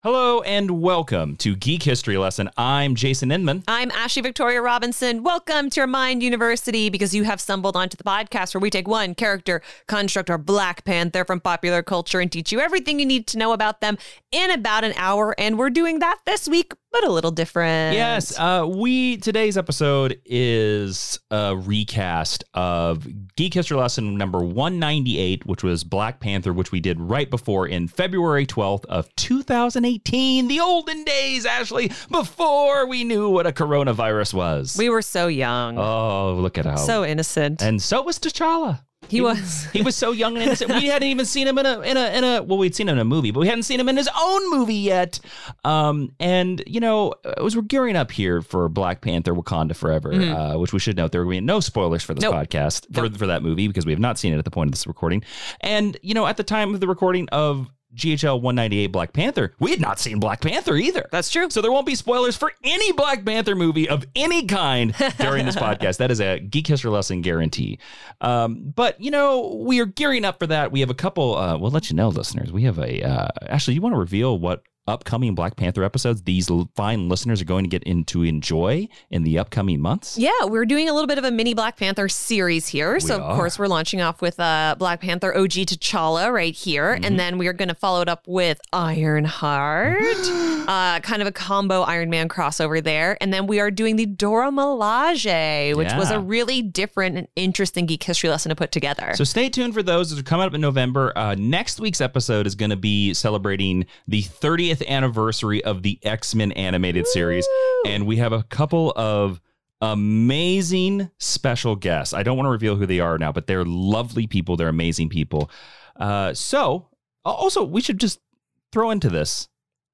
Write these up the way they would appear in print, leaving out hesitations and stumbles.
Hello and welcome to Geek History Lesson. I'm Jason Inman. I'm Ashley Victoria Robinson. Welcome to your Mind University, because you have stumbled onto the podcast where we take one character, construct, or Black Panther from popular culture and teach you everything you need to know about them in about an hour. And we're doing that this week, but a little different. Yes, today's episode is a recast of Geek History Lesson number 198, which was Black Panther, which we did right before in February 12th of 2018, the olden days, Ashley, before we knew what a coronavirus was. We were so young. Oh, look at how. So innocent. And so was T'Challa. He was. He was so young and innocent. We hadn't even seen him in a well, we'd seen him in a movie, but we hadn't seen him in his own movie yet. And you know, as we're gearing up here for Black Panther: Wakanda Forever, which we should note there will be no spoilers for this podcast for that movie, because we have not seen it at the point of this recording. And you know, at the time of the recording of GHL 198 Black Panther, we had not seen Black Panther either. That's true. So there won't be spoilers for any Black Panther movie of any kind during this podcast. That is a Geek History Lesson guarantee. But, you know, we are gearing up for that. We have a couple, we'll let you know, listeners. We have Ashley, you want to reveal what upcoming Black Panther episodes these fine listeners are going to get into enjoy in the upcoming months? Yeah, we're doing a little bit of a mini Black Panther series here. Of course, we're launching off with Black Panther OG T'Challa right here. And then we are going to follow it up with Ironheart, kind of a combo Iron Man crossover there. And then we are doing the Dora Milaje, which was a really different and interesting Geek History Lesson to put together. So stay tuned for those that are coming up in November. Next week's episode is going to be celebrating the 30th anniversary of the X-Men animated series, and we have a couple of amazing special guests. I don't want to reveal who they are now, but they're lovely people. They're amazing people. So also we should just throw into this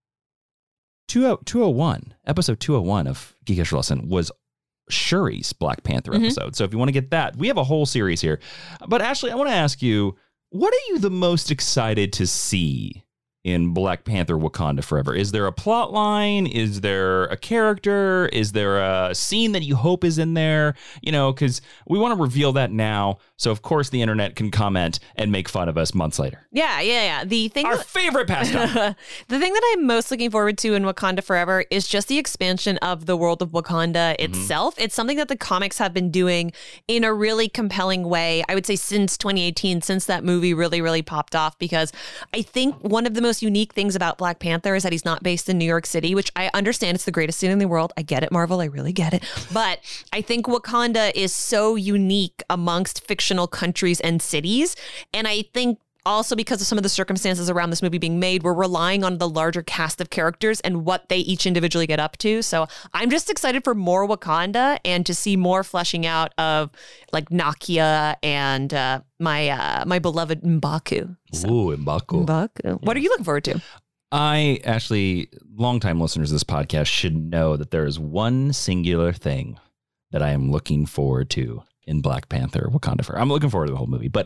201, episode 201 of Geek History Lesson was Shuri's Black Panther episode. So if you want to get that, we have a whole series here. But Ashley, I want to ask you, what are you the most excited to see in Black Panther Wakanda Forever? Is there a plot line? Is there a character? Is there a scene that you hope is in there? You know, because we want to reveal that now. So, of course, the internet can comment and make fun of us months later. Yeah. The thing Our favorite pastime. The thing that I'm most looking forward to in Wakanda Forever is just the expansion of the world of Wakanda itself. It's something that the comics have been doing in a really compelling way, I would say, since 2018, since that movie really popped off, because I think one of the most unique things about Black Panther is that he's not based in New York City, which I understand it's the greatest city in the world. I get it, Marvel. I really get it. But I think Wakanda is so unique amongst fictional countries and cities. And I think also because of some of the circumstances around this movie being made, we're relying on the larger cast of characters and what they each individually get up to. So I'm just excited for more Wakanda and to see more fleshing out of like Nakia and my beloved M'Baku. So, Ooh, M'Baku. What are you looking forward to? Actually, longtime listeners of this podcast should know that there is one singular thing that I am looking forward to in Black Panther Wakanda Forever. I'm looking forward to the whole movie, but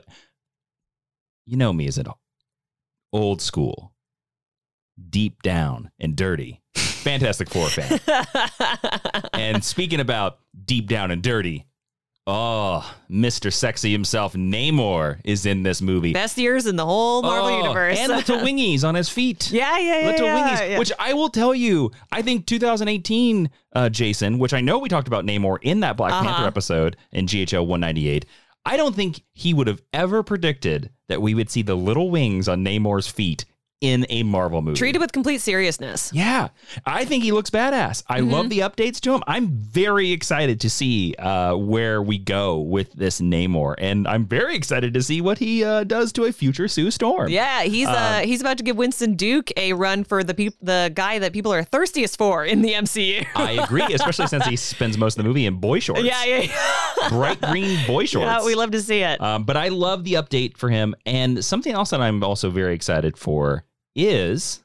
you know me as an old school, deep down and dirty Fantastic Four fan. And speaking about deep down and dirty, Mr. Sexy himself, Namor, is in this movie. Best ears in the whole Marvel universe. And little wingies on his feet. Yeah. Little wingies, which I will tell you, I think 2018, Jason, which I know we talked about Namor in that Black Panther episode in GHL 198. I don't think he would have ever predicted that we would see the little wings on Namor's feet in a Marvel movie. Treated with complete seriousness. Yeah, I think he looks badass. I love the updates to him. I'm very excited to see where we go with this Namor, and I'm very excited to see what he does to a future Sue Storm. Yeah, he's about to give Winston Duke a run for the guy that people are thirstiest for in the MCU. I agree, especially since he spends most of the movie in boy shorts. Yeah. Bright green boy shorts. Yeah, we love to see it. But I love the update for him, and something else that I'm also very excited for is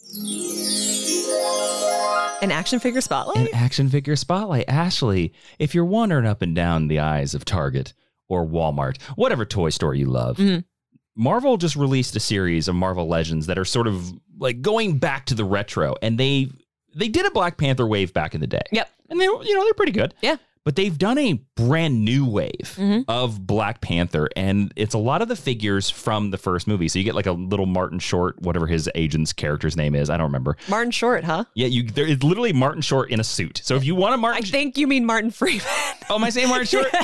an action figure spotlight? An action figure spotlight. Ashley, if you're wandering up and down the aisles of Target or Walmart, whatever toy store you love, Marvel just released a series of Marvel Legends that are sort of like going back to the retro, and they did a Black Panther wave back in the day. Yep. And they're pretty good. Yeah. But they've done a brand new wave of Black Panther, and it's a lot of the figures from the first movie. So you get like a little Martin Short, whatever his agent's character's name is. I don't remember. Martin Short, huh? Yeah, there is literally Martin Short in a suit. So if you want a Martin... I think you mean Martin Freeman. Oh, am I saying Martin Short?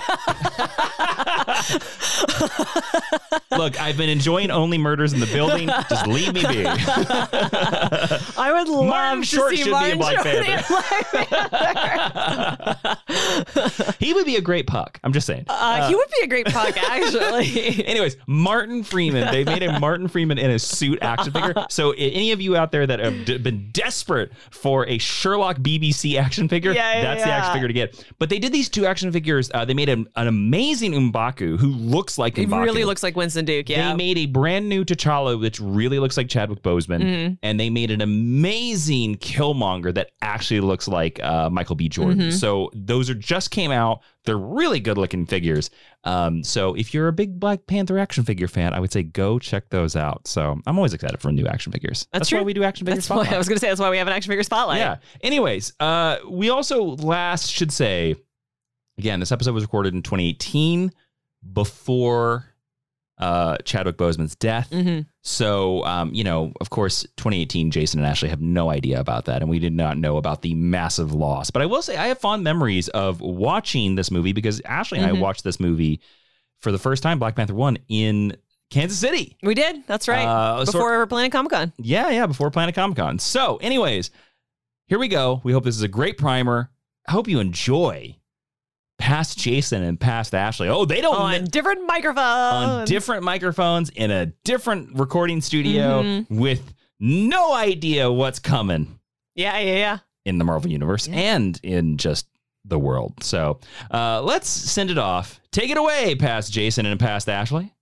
Look, I've been enjoying Only Murders in the Building. Just leave me be. I would love Martin Short to see should Martin be a Black Short Panther. He would be a great Puck. I'm just saying. He would be a great Puck, actually. Anyways, Martin Freeman. They made a Martin Freeman in a suit action figure. So any of you out there that have been desperate for a Sherlock BBC action figure, that's the action figure to get. But they did these two action figures. They made an amazing M'Baku who looks like M'Baku. He really looks like Winston Duke, yeah. They made a brand new T'Challa, which really looks like Chadwick Boseman. And they made an amazing Killmonger that actually looks like Michael B. Jordan. So those just came out. They're really good looking figures. So if you're a big Black Panther action figure fan, I would say go check those out. So I'm always excited for new action figures. That's true. why we do action figure spotlight. I was going to say, that's why we have an action figure spotlight. Yeah. Anyways, we also should say, again, this episode was recorded in 2018 before Chadwick Boseman's death. So, of course, 2018, Jason and Ashley have no idea about that. And we did not know about the massive loss. But I will say I have fond memories of watching this movie because Ashley and I watched this movie for the first time, Black Panther 1, in Kansas City. We did. That's right. Before Planet Comic-Con. Yeah, before Planet Comic-Con. So anyways, here we go. We hope this is a great primer. I hope you enjoy past Jason and past Ashley. Oh, they don't... On different microphones. On different microphones in a different recording studio with no idea what's coming. Yeah. In the Marvel Universe and in just the world. So let's send it off. Take it away, past Jason and past Ashley.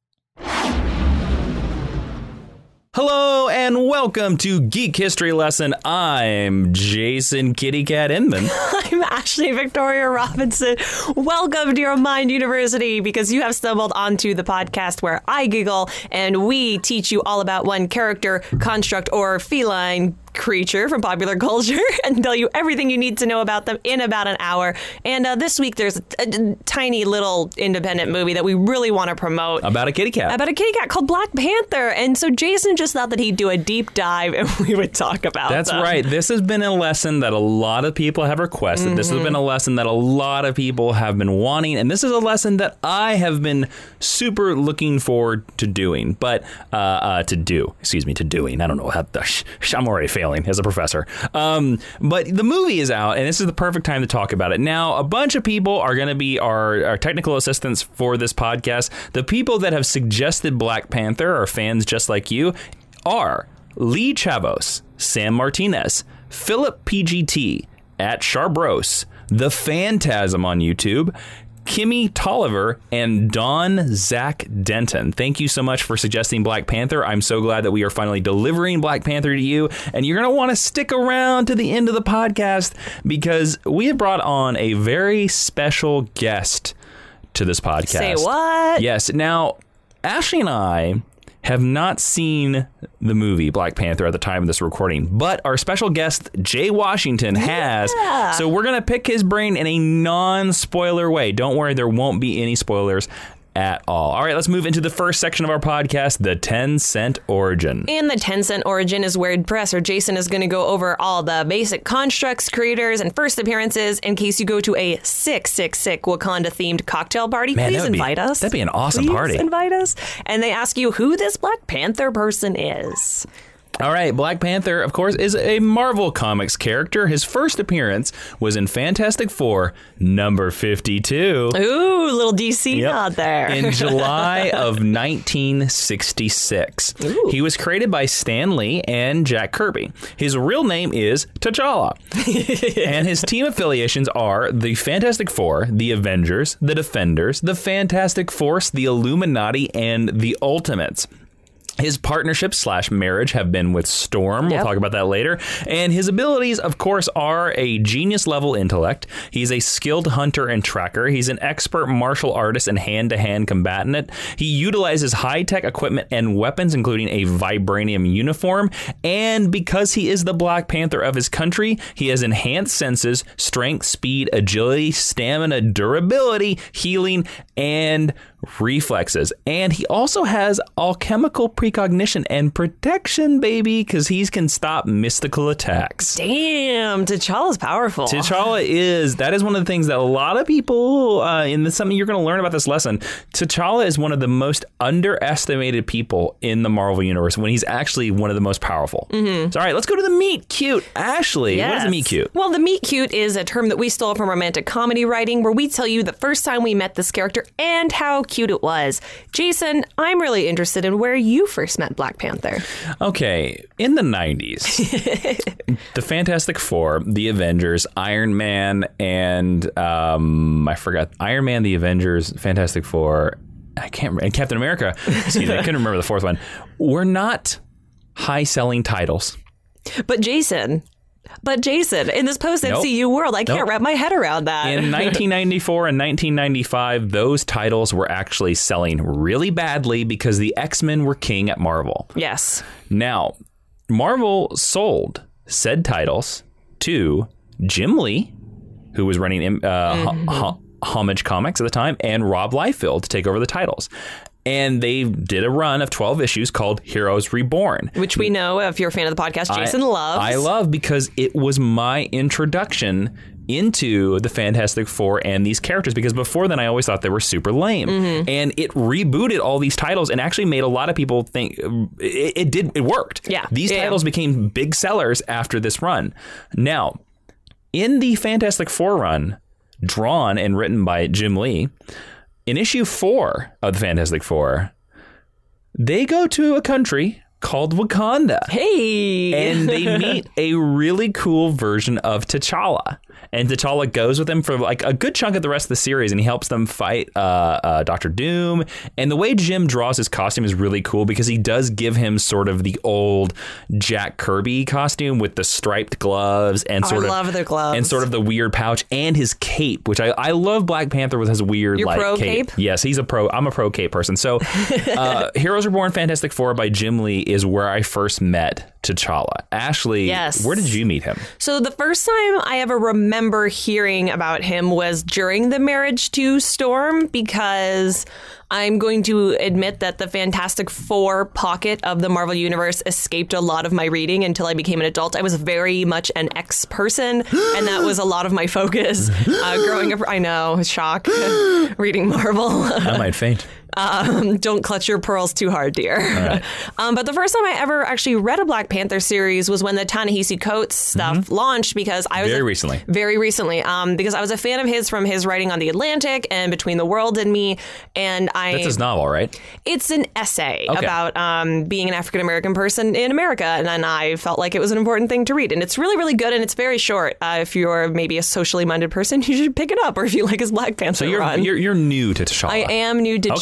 Hello and welcome to Geek History Lesson. I'm Jason Kitty Cat Inman. I'm Ashley Victoria Robinson. Welcome to your Mind University, because you have stumbled onto the podcast where I giggle and we teach you all about one character, construct, or feline creature from popular culture and tell you everything you need to know about them in about an hour. And this week there's a tiny little independent movie that we really want to promote. About a kitty cat. About a kitty cat called Black Panther. And so Jason just thought that he'd do a deep dive and we would talk about That's right. This has been a lesson that a lot of people have requested. This has been a lesson that a lot of people have been wanting. And this is a lesson that I have been super looking forward to doing. But to doing. I don't know how I'm already failing as a professor. But the movie is out, and this is the perfect time to talk about it. Now, a bunch of people are going to be our technical assistants for this podcast. The people that have suggested Black Panther are fans just like you are Lee Chavos, Sam Martinez, Philip PGT, at Charbros, The Phantasm on YouTube, Kimmy Tolliver, and Don Zach Denton. Thank you so much for suggesting Black Panther. I'm so glad that we are finally delivering Black Panther to you, and you're going to want to stick around to the end of the podcast because we have brought on a very special guest to this podcast. Say what? Yes. Now, Ashley and I have not seen the movie Black Panther at the time of this recording, but our special guest, Jay Washington, has. So we're going to pick his brain in a non-spoiler way. Don't worry, there won't be any spoilers at all. All right, let's move into the first section of our podcast, the 10-cent origin. And the 10-cent origin is where Professor Jason is going to go over all the basic constructs, creators, and first appearances in case you go to a 666 Wakanda-themed cocktail party. Man, please invite us. That'd be an awesome party. Please invite us. And they ask you who this Black Panther person is. All right, Black Panther, of course, is a Marvel Comics character. His first appearance was in Fantastic Four, number 52. Ooh, little DC nod there. In July of 1966. Ooh. He was created by Stan Lee and Jack Kirby. His real name is T'Challa. And his team affiliations are the Fantastic Four, the Avengers, the Defenders, the Fantastic Force, the Illuminati, and the Ultimates. His partnership / marriage have been with Storm. We'll talk about that later. And his abilities, of course, are a genius level intellect. He's a skilled hunter and tracker. He's an expert martial artist and hand-to-hand combatant. He utilizes high-tech equipment and weapons, including a vibranium uniform. And because he is the Black Panther of his country, he has enhanced senses, strength, speed, agility, stamina, durability, healing, and reflexes. And he also has alchemical precognition and protection, baby, because he can stop mystical attacks. Damn, T'Challa's powerful. T'Challa that is one of the things that a lot of people, and this is something you're going to learn about this lesson, T'Challa is one of the most underestimated people in the Marvel Universe when he's actually one of the most powerful. Mm-hmm. So, all right, let's go to the meet cute. Ashley, What is the meet cute? Well, the meet cute is a term that we stole from romantic comedy writing, where we tell you the first time we met this character and how cute it was. Jason, I'm really interested in where you first met Black Panther. Okay, in the 90s, the Fantastic Four, the Avengers, Iron Man, and I forgot, Iron Man, the Avengers, Fantastic Four, and Captain America, excuse me, I couldn't remember the fourth one, were not high-selling titles. But Jason, in this post-MCU world, I can't wrap my head around that. In 1994 and 1995, those titles were actually selling really badly because the X-Men were king at Marvel. Yes. Now, Marvel sold said titles to Jim Lee, who was running Homage Comics at the time, and Rob Liefeld to take over the titles. And they did a run of 12 issues called Heroes Reborn. Which we know, if you're a fan of the podcast, Jason loves. I love because it was my introduction into the Fantastic Four and these characters, because before then I always thought they were super lame. Mm-hmm. And it rebooted all these titles and actually made a lot of people think it worked. Yeah. These titles became big sellers after this run. Now, in the Fantastic Four run, drawn and written by Jim Lee, in issue 4 of the Fantastic Four, they go to a country called Wakanda. Hey! And they meet a really cool version of T'Challa. And T'Challa goes with them for like a good chunk of the rest of the series, and he helps them fight Dr. Doom. And the way Jim draws his costume is really cool because he does give him sort of the old Jack Kirby costume with the striped gloves and I love their gloves. And sort of the weird pouch and his cape, which I love Black Panther with his weird You're like pro cape. Yes, he's a pro. I'm a pro cape person. So Heroes Reborn Fantastic Four by Jim Lee is where I first met T'Challa. Ashley, yes. Where did you meet him? So the first time I ever remember hearing about him was during the marriage to Storm, because I'm going to admit that the Fantastic Four pocket of the Marvel Universe escaped a lot of my reading until I became an adult. I was very much an X person, and that was a lot of my focus growing up. I know, shock, reading Marvel. I might faint. Don't clutch your pearls too hard, dear. Right. But the first time I ever actually read a Black Panther series was when the Ta-Nehisi Coates stuff launched, because I was very recently, because I was a fan of his from his writing on The Atlantic and Between the World and Me, and that's his novel, right? It's an essay about being an African American person in America, and then I felt like it was an important thing to read, and it's really, really good, and it's very short. If you're maybe a socially minded person, you should pick it up, or if you like his Black Panther run. You're new to T'Challa. I am new to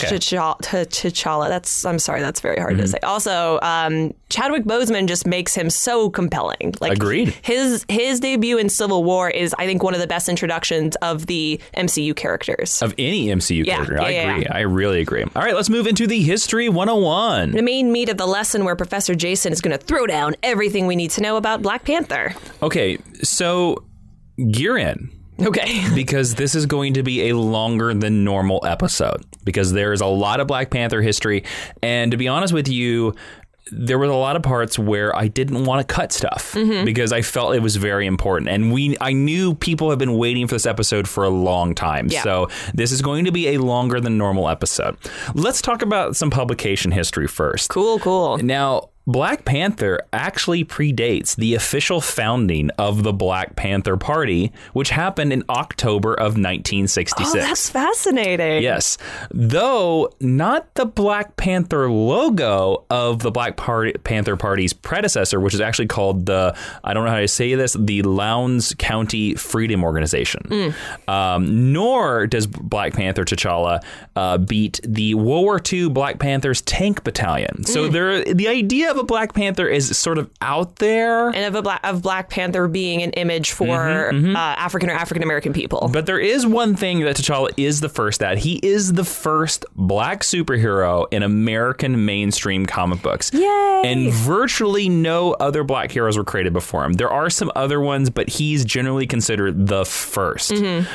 T'Challa. I'm sorry, that's very hard to say. Also, Chadwick Boseman just makes him so compelling. Like, agreed. His debut in Civil War is, I think, one of the best introductions of the MCU characters. Of any MCU character. I agree. I really agree. All right, let's move into the History 101. The main meat of the lesson, where Professor Jason is going to throw down everything we need to know about Black Panther. Okay, so gear in. Okay. Because this is going to be a longer than normal episode, because there is a lot of Black Panther history. And to be honest with you, there was a lot of parts where I didn't want to cut stuff because I felt it was very important. And I knew people have been waiting for this episode for a long time. Yeah. So this is going to be a longer than normal episode. Let's talk about some publication history first. Cool. Now, Black Panther actually predates the official founding of the Black Panther Party, which happened in October of 1966. Oh, that's fascinating. Yes. Though not the Black Panther logo of the Black Panther Party's predecessor, which is actually called I don't know how to say this, the Lowndes County Freedom Organization. Nor does Black Panther T'Challa beat the World War II Black Panthers Tank Battalion. So the idea of a Black Panther is sort of out there. And of Black Panther being an image for African or African American people. But there is one thing that T'Challa is the first at. He is the first Black superhero in American mainstream comic books. Yay! And virtually no other Black heroes were created before him. There are some other ones, but he's generally considered the first.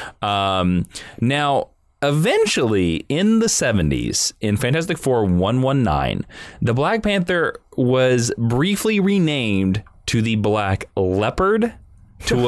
Now, eventually, in the 70s, in Fantastic Four 119, the Black Panther was briefly renamed to the Black Leopard to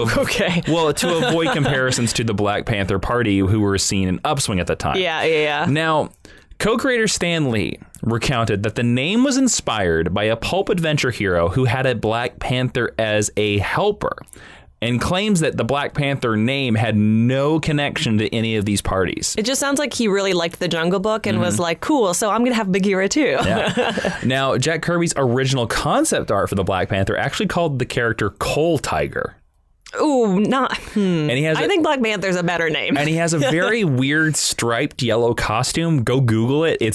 avoid comparisons to the Black Panther Party, who were seen in upswing at the time. Yeah. Now, co-creator Stan Lee recounted that the name was inspired by a pulp adventure hero who had a Black Panther as a helper, and claims that the Black Panther name had no connection to any of these parties. It just sounds like he really liked the Jungle Book and was like, cool, so I'm going to have Bagheera too. Yeah. Now, Jack Kirby's original concept art for the Black Panther actually called the character Coal Tiger. Ooh, not. And he has I think Black Panther's a better name. And he has a very weird striped yellow costume. Go Google it.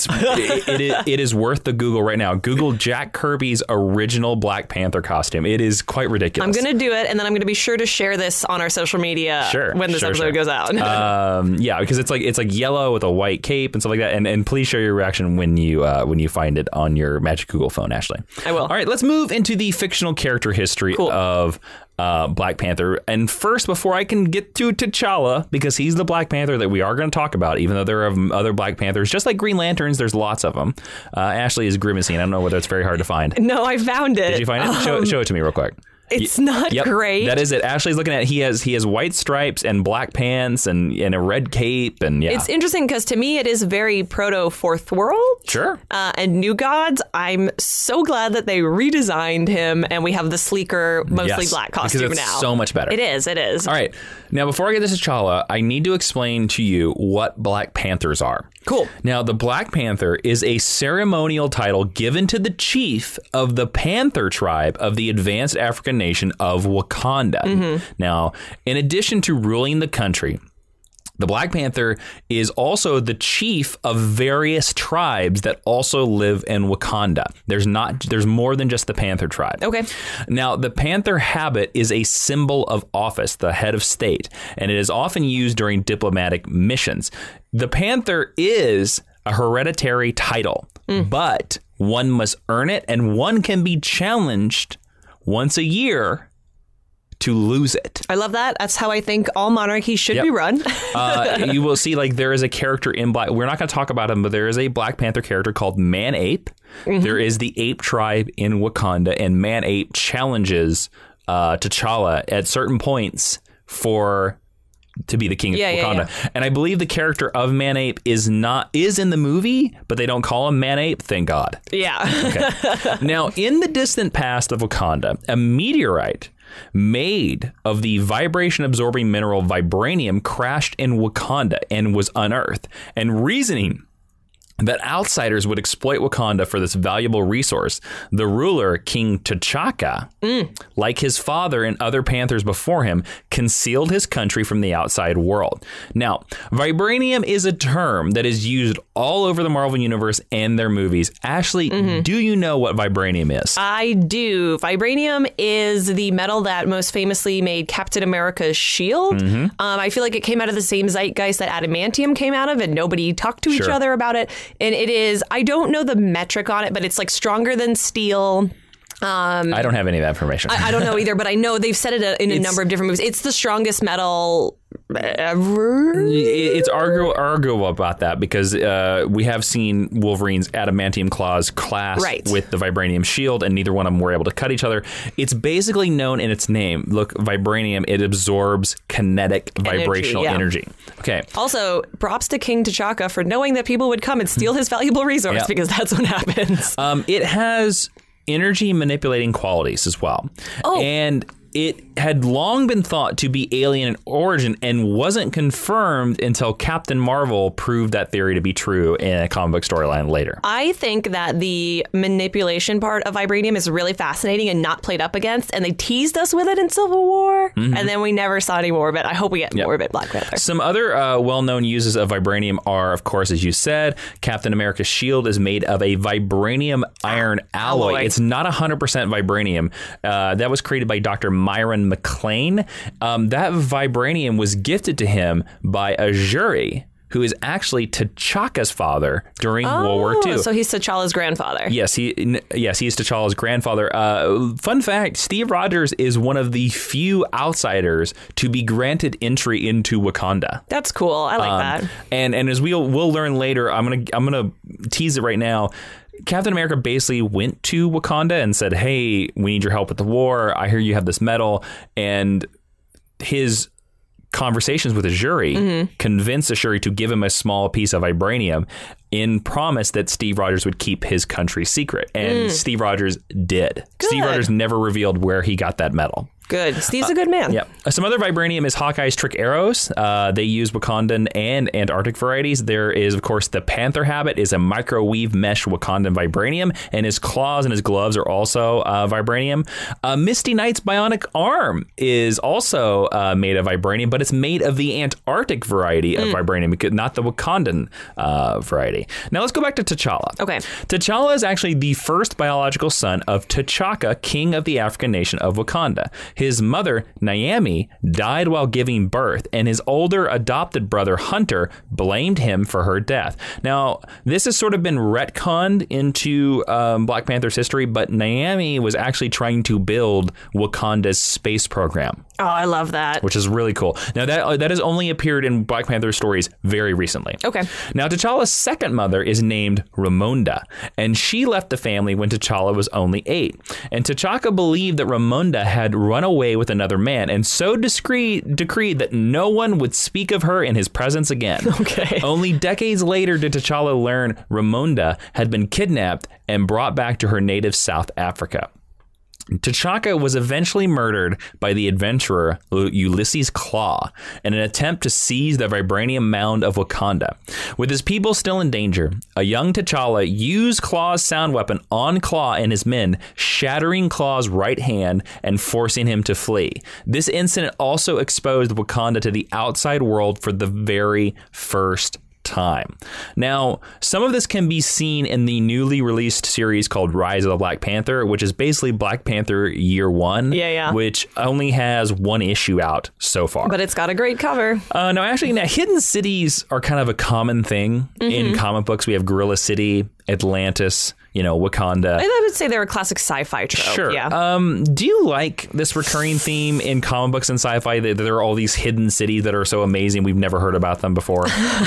It is worth the Google right now. Google Jack Kirby's original Black Panther costume. It is quite ridiculous. I'm going to do it, and then I'm going to be sure to share this on our social media when this episode goes out. Yeah, because it's like yellow with a white cape and stuff like that. And please share your reaction when you find it on your Magic Google phone, Ashley. I will. All right, let's move into the fictional character history of Black Panther. And first, before I can get to T'Challa, because he's the Black Panther that we are going to talk about, even though there are other Black Panthers, just like Green Lanterns, there's lots of them. Ashley is grimacing. I don't know whether it's very hard to find. No, I found it. Did you find it? Show it to me real quick. It's not great. That is it. Ashley's looking at it. He has white stripes and black pants and a red cape. And yeah. It's interesting because to me it is very proto Fourth World. Sure. And New Gods. I'm so glad that they redesigned him and we have the sleeker, mostly black costume because it's now. So much better. It is. All right. Now, before I get to T'Challa, I need to explain to you what Black Panthers are. Cool. Now, the Black Panther is a ceremonial title given to the chief of the Panther tribe of the advanced African nation of Wakanda. Now, in addition to ruling the country, the Black Panther is also the chief of various tribes that also live in Wakanda. There's more than just the Panther tribe. Okay. Now, the Panther habit is a symbol of office, the head of state, and it is often used during diplomatic missions. The Panther is a hereditary title, but one must earn it, and one can be challenged once a year to lose it. I love that. That's how I think all monarchies should be run. You will see, like, there is a character in Black. We're not going to talk about him, but there is a Black Panther character called Man-Ape. There is the ape tribe in Wakanda, and Man-Ape challenges T'Challa at certain points to be the king of Wakanda. Yeah. And I believe the character of Man-Ape is in the movie, but they don't call him Man-Ape. Thank God. Yeah. Okay. Now, in the distant past of Wakanda, a meteorite made of the vibration-absorbing mineral vibranium crashed in Wakanda and was unearthed. And reasoning that outsiders would exploit Wakanda for this valuable resource, the ruler, King T'Chaka, like his father and other Panthers before him, concealed his country from the outside world. Now, vibranium is a term that is used all over the Marvel Universe and their movies. Ashley, do you know what vibranium is? I do. Vibranium is the metal that most famously made Captain America's shield. I feel like it came out of the same zeitgeist that adamantium came out of, and nobody talked to each other about it. And it is, I don't know the metric on it, but it's like stronger than steel. I don't have any of that information. I don't know either, but I know they've said it in a number of different movies. It's the strongest metal ever. It's arguable about that because we have seen Wolverine's adamantium claws clash with the vibranium shield, and neither one of them were able to cut each other. It's basically known in its name. Look, vibranium, it absorbs kinetic vibrational energy. Okay. Also, props to King T'Chaka for knowing that people would come and steal his valuable resource because that's what happens. energy manipulating qualities as well. Oh. And it had long been thought to be alien in origin and wasn't confirmed until Captain Marvel proved that theory to be true in a comic book storyline later. I think that the manipulation part of vibranium is really fascinating and not played up against, and they teased us with it in Civil War, and then we never saw any more of it. I hope we get more of it, Black Panther. Some other well-known uses of vibranium are, of course, as you said, Captain America's shield is made of a vibranium iron alloy. It's not 100% vibranium. That was created by Dr. Myron McLean. That vibranium was gifted to him by a jury who is actually T'Chaka's father during World War II. So he's T'Challa's grandfather. Yes, he's T'Challa's grandfather. Fun fact, Steve Rogers is one of the few outsiders to be granted entry into Wakanda. That's cool. I like that. And as we'll learn later, I'm gonna tease it right now. Captain America basically went to Wakanda and said, "Hey, we need your help with the war. I hear you have this medal." And his conversations with the jury convinced the jury to give him a small piece of vibranium in promise that Steve Rogers would keep his country's secret. And Steve Rogers did. Good. Steve Rogers never revealed where he got that medal. Good. Steve's a good man. Yeah. Some other vibranium is Hawkeye's trick arrows. They use Wakandan and Antarctic varieties. There is, of course, the Panther habit is a microwave mesh Wakandan vibranium, and his claws and his gloves are also vibranium. Misty Knight's bionic arm is also made of vibranium, but it's made of the Antarctic variety of vibranium, not the Wakandan variety. Now let's go back to T'Challa. Okay. T'Challa is actually the first biological son of T'Chaka, king of the African nation of Wakanda. His mother, Naomi, died while giving birth, and his older adopted brother, Hunter, blamed him for her death. Now, this has sort of been retconned into Black Panther's history, but Naomi was actually trying to build Wakanda's space program. Oh, I love that. Which is really cool. Now, that has only appeared in Black Panther stories very recently. Okay. Now, T'Challa's second mother is named Ramonda, and she left the family when T'Challa was only 8. And T'Chaka believed that Ramonda had run away with another man, and so decreed that no one would speak of her in his presence again. Okay. Only decades later did T'Challa learn Ramonda had been kidnapped and brought back to her native South Africa. T'Chaka was eventually murdered by the adventurer Ulysses Klaue in an attempt to seize the vibranium mound of Wakanda. With his people still in danger, a young T'Challa used Klaue's sound weapon on Klaue and his men, shattering Klaue's right hand and forcing him to flee. This incident also exposed Wakanda to the outside world for the very first time. Now, some of this can be seen in the newly released series called Rise of the Black Panther, which is basically Black Panther Year 1, which only has one issue out so far. But it's got a great cover. Now, hidden cities are kind of a common thing in comic books. We have Gorilla City, Atlantis, Wakanda. I would say they're a classic sci-fi trope. Sure. Yeah. Do you like this recurring theme in comic books and sci-fi that there are all these hidden cities that are so amazing we've never heard about them before?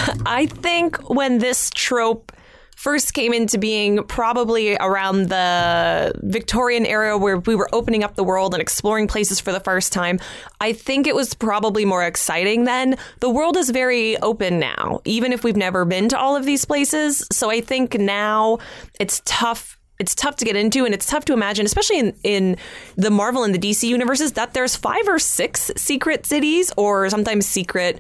I think when this trope first came into being, probably around the Victorian era where we were opening up the world and exploring places for the first time, I think it was probably more exciting then. The world is very open now, even if we've never been to all of these places. So I think now it's tough. It's tough to get into, and it's tough to imagine, especially in the Marvel and the DC universes, that there's 5 or 6 secret cities or sometimes secret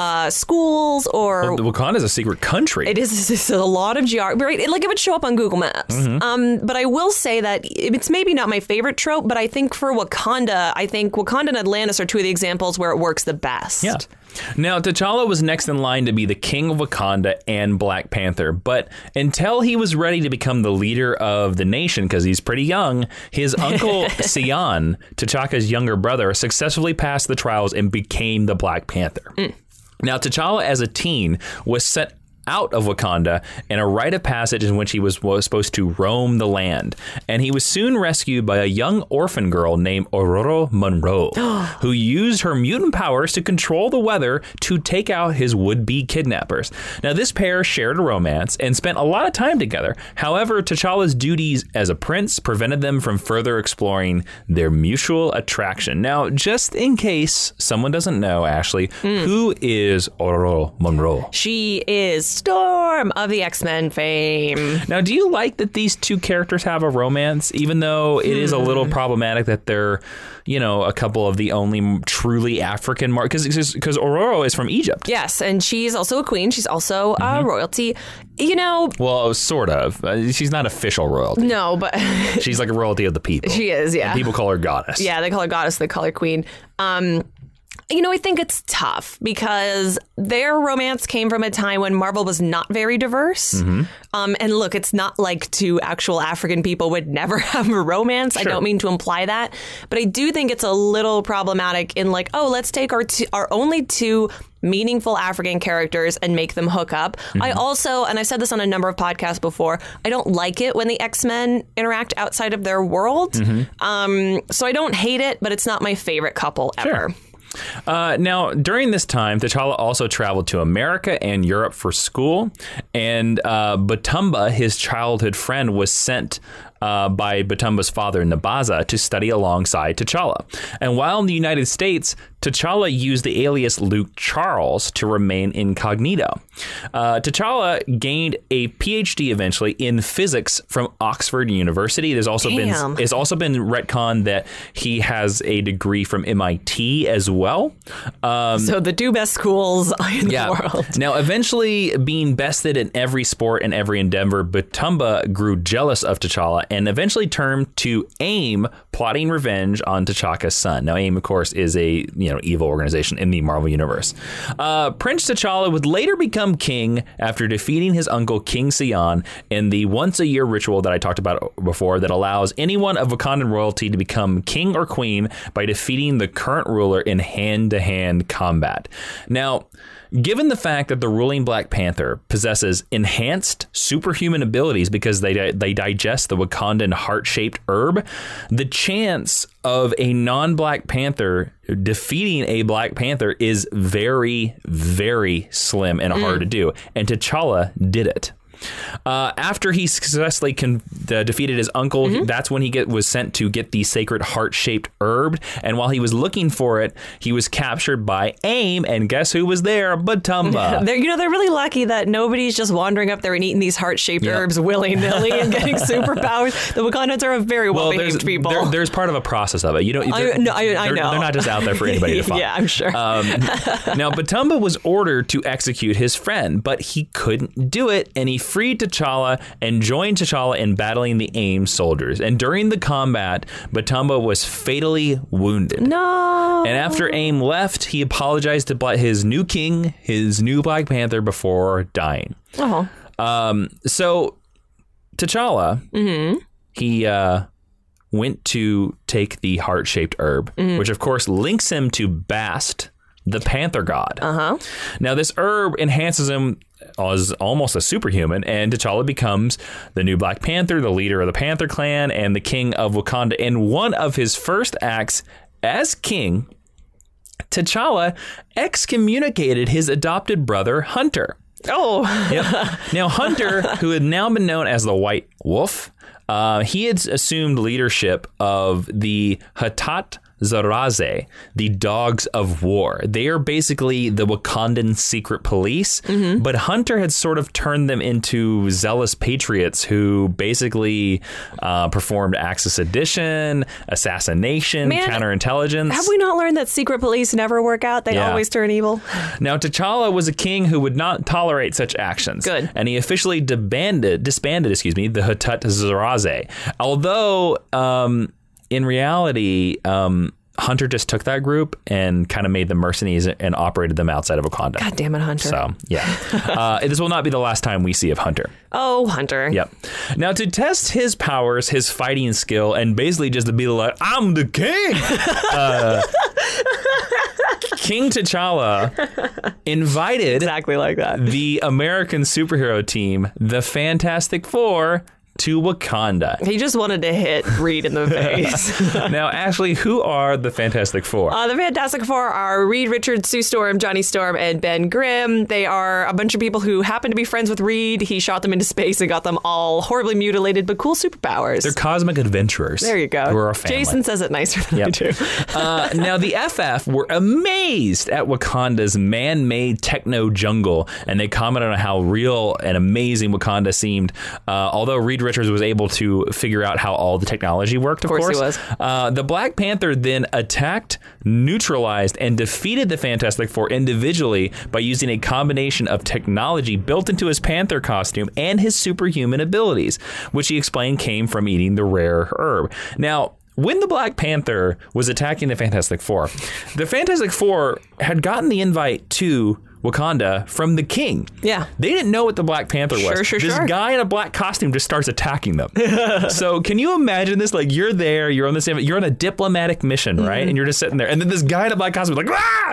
schools or... Well, Wakanda is a secret country. It is. It's a lot of geography. Right? It would show up on Google Maps. But I will say that it's maybe not my favorite trope, but I think for Wakanda, Wakanda and Atlantis are 2 of the examples where it works the best. Yeah. Now, T'Challa was next in line to be the king of Wakanda and Black Panther, but until he was ready to become the leader of the nation, because he's pretty young, his uncle Sion, T'Chaka's younger brother, successfully passed the trials and became the Black Panther. Now, T'Challa as a teen was set out of Wakanda and a rite of passage in which he was supposed to roam the land. And he was soon rescued by a young orphan girl named Ororo Monroe, who used her mutant powers to control the weather to take out his would-be kidnappers. Now, this pair shared a romance and spent a lot of time together. However, T'Challa's duties as a prince prevented them from further exploring their mutual attraction. Now, just in case someone doesn't know, Ashley, who is Ororo Monroe? She is Storm of the X-Men fame. Now, do you like that these two characters have a romance, even though it is a little problematic that they're, a couple of the only truly African because Aurora is from Egypt. Yes, and she's also a queen. She's also royalty. Well, sort of. She's not official royalty. No, but she's like a royalty of the people. She is, yeah. And people call her goddess. Yeah, they call her goddess. They call her queen. I think it's tough because their romance came from a time when Marvel was not very diverse. And look, it's not like two actual African people would never have a romance. Sure. I don't mean to imply that. But I do think it's a little problematic in let's take our only two meaningful African characters and make them hook up. I also, and I've said this on a number of podcasts before, I don't like it when the X-Men interact outside of their world. So I don't hate it, but it's not my favorite couple ever. Sure. Now, during this time, T'Challa also traveled to America and Europe for school, and Batumba, his childhood friend, was sent by Batumba's father, Nabaza, to study alongside T'Challa. And while in the United States, T'Challa used the alias Luke Charles to remain incognito. T'Challa gained a PhD eventually in physics from Oxford University. It's also been retconned that he has a degree from MIT as well. So the two best schools in the world. Now, eventually being bested in every sport and every endeavor, Batumba grew jealous of T'Challa and eventually turned to AIM, plotting revenge on T'Chaka's son. Now, AIM, of course, is a evil organization in the Marvel Universe. Prince T'Challa would later become king after defeating his uncle King Sion in the once-a-year ritual that I talked about before that allows anyone of Wakandan royalty to become king or queen by defeating the current ruler in hand-to-hand combat. Now, given the fact that the ruling Black Panther possesses enhanced superhuman abilities because they digest the Wakandan heart-shaped herb, the chance of a non-Black Panther defeating a Black Panther is very, very slim and hard to do. And T'Challa did it. After he successfully defeated his uncle, that's when he was sent to get the sacred heart-shaped herb. And while he was looking for it, he was captured by AIM. And guess who was there? Batumba. They're really lucky that nobody's just wandering up there and eating these heart-shaped herbs willy-nilly and getting superpowers. The Wakandans are a very well-behaved people. There's part of a process of it. I know. They're not just out there for anybody to find. Yeah, I'm sure. Now, Batumba was ordered to execute his friend, but he couldn't do it, and he freed T'Challa and joined T'Challa in battling the AIM soldiers. And during the combat, Batumba was fatally wounded. No. And after AIM left, he apologized to his new king, his new Black Panther, before dying. Oh. So T'Challa, he went to take the heart-shaped herb, which of course links him to Bast, the Panther God. Now, this herb enhances him as almost a superhuman, and T'Challa becomes the new Black Panther, the leader of the Panther clan, and the king of Wakanda. And one of his first acts as king, T'Challa excommunicated his adopted brother, Hunter. Oh. Yep. Now, Hunter, who had now been known as the White Wolf, he had assumed leadership of the Hatat Zaraze, the Dogs of War. They are basically the Wakandan secret police, but Hunter had sort of turned them into zealous patriots who basically performed acts of sedition, assassination, counterintelligence. Have we not learned that secret police never work out? They always turn evil. Now, T'Challa was a king who would not tolerate such actions. Good. And he officially disbanded, the Hatat Zaraze. Although, in reality, Hunter just took that group and kind of made them mercenaries and operated them outside of Wakanda. God damn it, Hunter. So, yeah. This will not be the last time we see of Hunter. Oh, Hunter. Yep. Now, to test his powers, his fighting skill, and basically just to be like, I'm the king, King T'Challa invited exactly like that. the American superhero team, the Fantastic Four, to Wakanda. He just wanted to hit Reed in the face. Now, Ashley, who are the Fantastic Four? The Fantastic Four are Reed Richards, Sue Storm, Johnny Storm, and Ben Grimm. They are a bunch of people who happen to be friends with Reed. He shot them into space and got them all horribly mutilated, but cool superpowers. They're cosmic adventurers. There you go. Who are a family. Jason says it nicer than I do. Now, the FF were amazed at Wakanda's man-made techno jungle, and they commented on how real and amazing Wakanda seemed. Although Reed Richards was able to figure out how all the technology worked, of course. He was. The Black Panther then attacked, neutralized, and defeated the Fantastic Four individually by using a combination of technology built into his Panther costume and his superhuman abilities, which he explained came from eating the rare herb. Now, when the Black Panther was attacking the Fantastic Four had gotten the invite to Wakanda from the king. Yeah. They didn't know what the Black Panther was. Sure. This guy in a black costume just starts attacking them. So can you imagine this? Like, you're there, you're on a diplomatic mission, right? And you're just sitting there. And then this guy in a black costume is like, ah!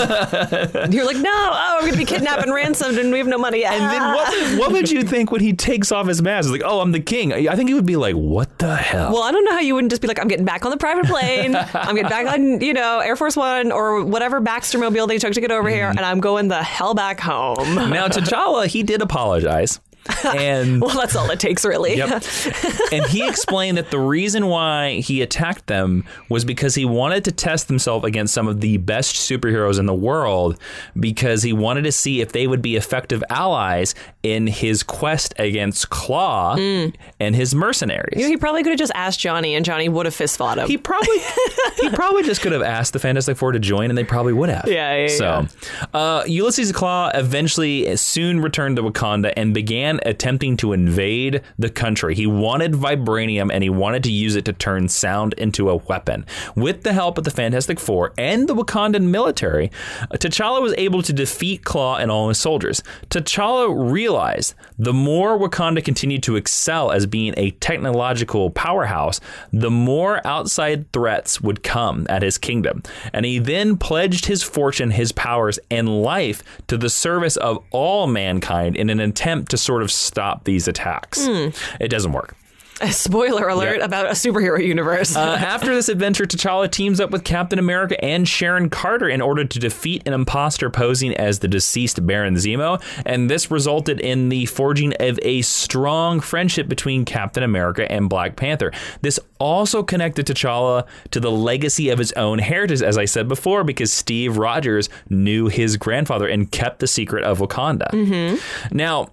You're like, no, we're going to be kidnapped and ransomed and we have no money. And then what would you think when he takes off his mask? He's like, oh, I'm the king. I think he would be like, what the hell? Well, I don't know how you wouldn't just be like, I'm getting back on the private plane. I'm getting back on, Air Force One or whatever Baxter Mobile they took to get over here. And I'm going the hell back home. Now, T'Challa, he did apologize. And well, that's all it takes, really. Yep. And he explained that the reason why he attacked them was because he wanted to test himself against some of the best superheroes in the world, because he wanted to see if they would be effective allies in his quest against Claw and his mercenaries. He probably could have just asked Johnny, and Johnny would have fist fought him. He probably just could have asked the Fantastic Four to join, and they probably would have. Yeah. Ulysses Claw eventually soon returned to Wakanda and began attempting to invade the country. He wanted vibranium, and he wanted to use it to turn sound into a weapon. With the help of the Fantastic Four and the Wakandan military, T'Challa was able to defeat Claw and all his soldiers. T'Challa realized the more Wakanda continued to excel as being a technological powerhouse, the more outside threats would come at his kingdom. And he then pledged his fortune, his powers, and life to the service of all mankind in an attempt to sort of stop these attacks. It doesn't work. A spoiler alert about a superhero universe. After this adventure, T'Challa teams up with Captain America and Sharon Carter in order to defeat an imposter posing as the deceased Baron Zemo, and this resulted in the forging of a strong friendship between Captain America and Black Panther. This also connected T'Challa to the legacy of his own heritage, as I said before, because Steve Rogers knew his grandfather and kept the secret of Wakanda. Now,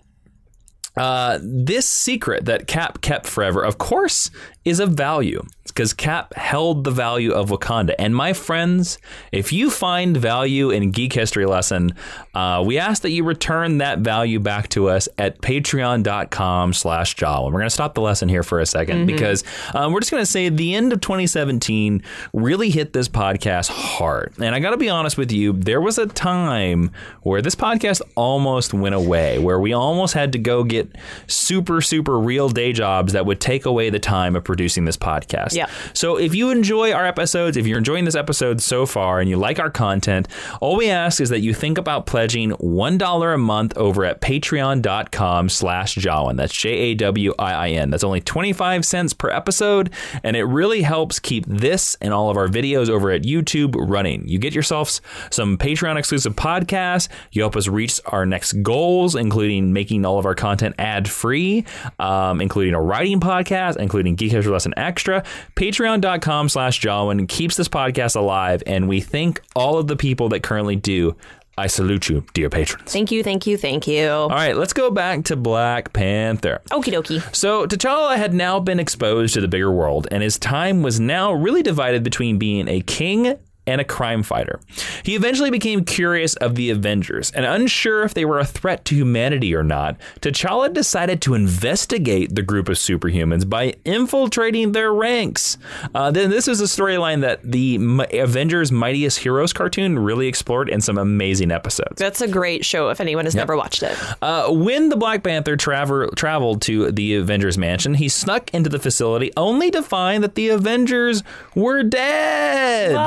this secret that Cap kept forever, of course, is of value, because Cap held the value of Wakanda. And my friends, if you find value in Geek History Lesson, we ask that you return that value back to us at patreon.com/Jawa. We're going to stop the lesson here for a second, because we're just going to say the end of 2017 really hit this podcast hard. And I got to be honest with you, there was a time where this podcast almost went away, where we almost had to go get super, super real day jobs that would take away the time of producing this podcast. Yeah. So if you enjoy our episodes, if you're enjoying this episode so far and you like our content, all we ask is that you think about pledging $1 a month over at patreon.com/Jawin. That's JAWIIN. That's only 25 cents per episode, and it really helps keep this and all of our videos over at YouTube running. You get yourself some Patreon exclusive podcasts. You help us reach our next goals, including making all of our content ad-free, including a writing podcast, including Geek History Lesson Extra. Patreon.com/Jawin keeps this podcast alive, and we thank all of the people that currently do. I salute you, dear patrons. Thank you. All right, let's go back to Black Panther. Okie dokie. So T'Challa had now been exposed to the bigger world, and his time was now really divided between being a king and a crime fighter. He eventually became curious of the Avengers, and unsure if they were a threat to humanity or not, T'Challa decided to investigate the group of superhumans by infiltrating their ranks. Then this is a storyline that the Avengers Mightiest Heroes cartoon really explored in some amazing episodes. That's a great show if anyone has never watched it. When the Black Panther traveled to the Avengers mansion, he snuck into the facility only to find that the Avengers were dead. What?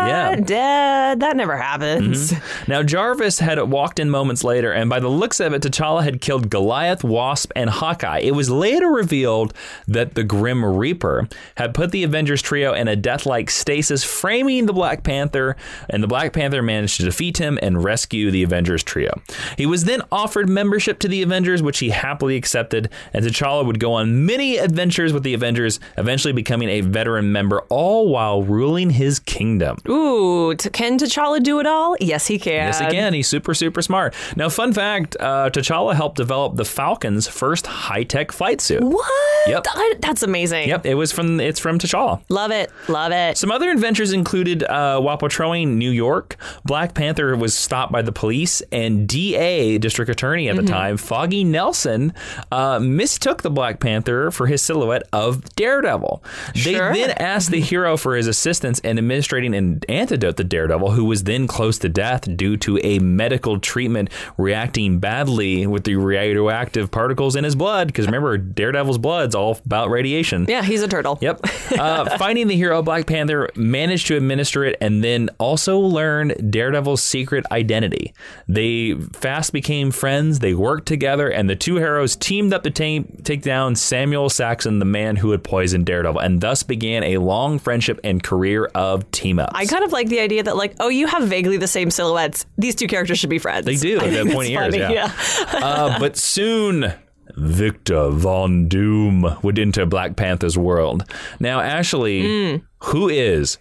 That never happens. Now, Jarvis had walked in moments later, and by the looks of it, T'Challa had killed Goliath, Wasp, and Hawkeye. It was later revealed that the Grim Reaper had put the Avengers trio in a death-like stasis, framing the Black Panther, and the Black Panther managed to defeat him and rescue the Avengers trio. He was then offered membership to the Avengers, which he happily accepted, and T'Challa would go on many adventures with the Avengers, eventually becoming a veteran member, all while ruling his kingdom. Ooh, can T'Challa do it all? Yes, he can. Yes, he can. He's super, super smart. Now, fun fact, T'Challa helped develop the Falcon's first high-tech flight suit. What? Yep. That's amazing. Yep, it's from T'Challa. Love it. Love it. Some other adventures included while patrolling New York, Black Panther was stopped by the police, and DA, District Attorney at the time, Foggy Nelson, mistook the Black Panther for his silhouette of Daredevil. They then asked the hero for his assistance in administering an antidote to Daredevil, who was then close to death due to a medical treatment reacting badly with the radioactive particles in his blood. Because remember, Daredevil's blood's all about radiation. Yeah, he's a turtle. Yep. Finding the hero, Black Panther managed to administer it and then also learned Daredevil's secret identity. They fast became friends, they worked together, and the two heroes teamed up to take down Samuel Saxon, the man who had poisoned Daredevil, and thus began a long friendship and career of team-ups. I kind of like the idea that, like, oh, you have vaguely the same silhouettes. These two characters should be friends. They do. They have pointy ears, yeah. But soon, Victor Von Doom would enter Black Panther's world. Now, Ashley, who is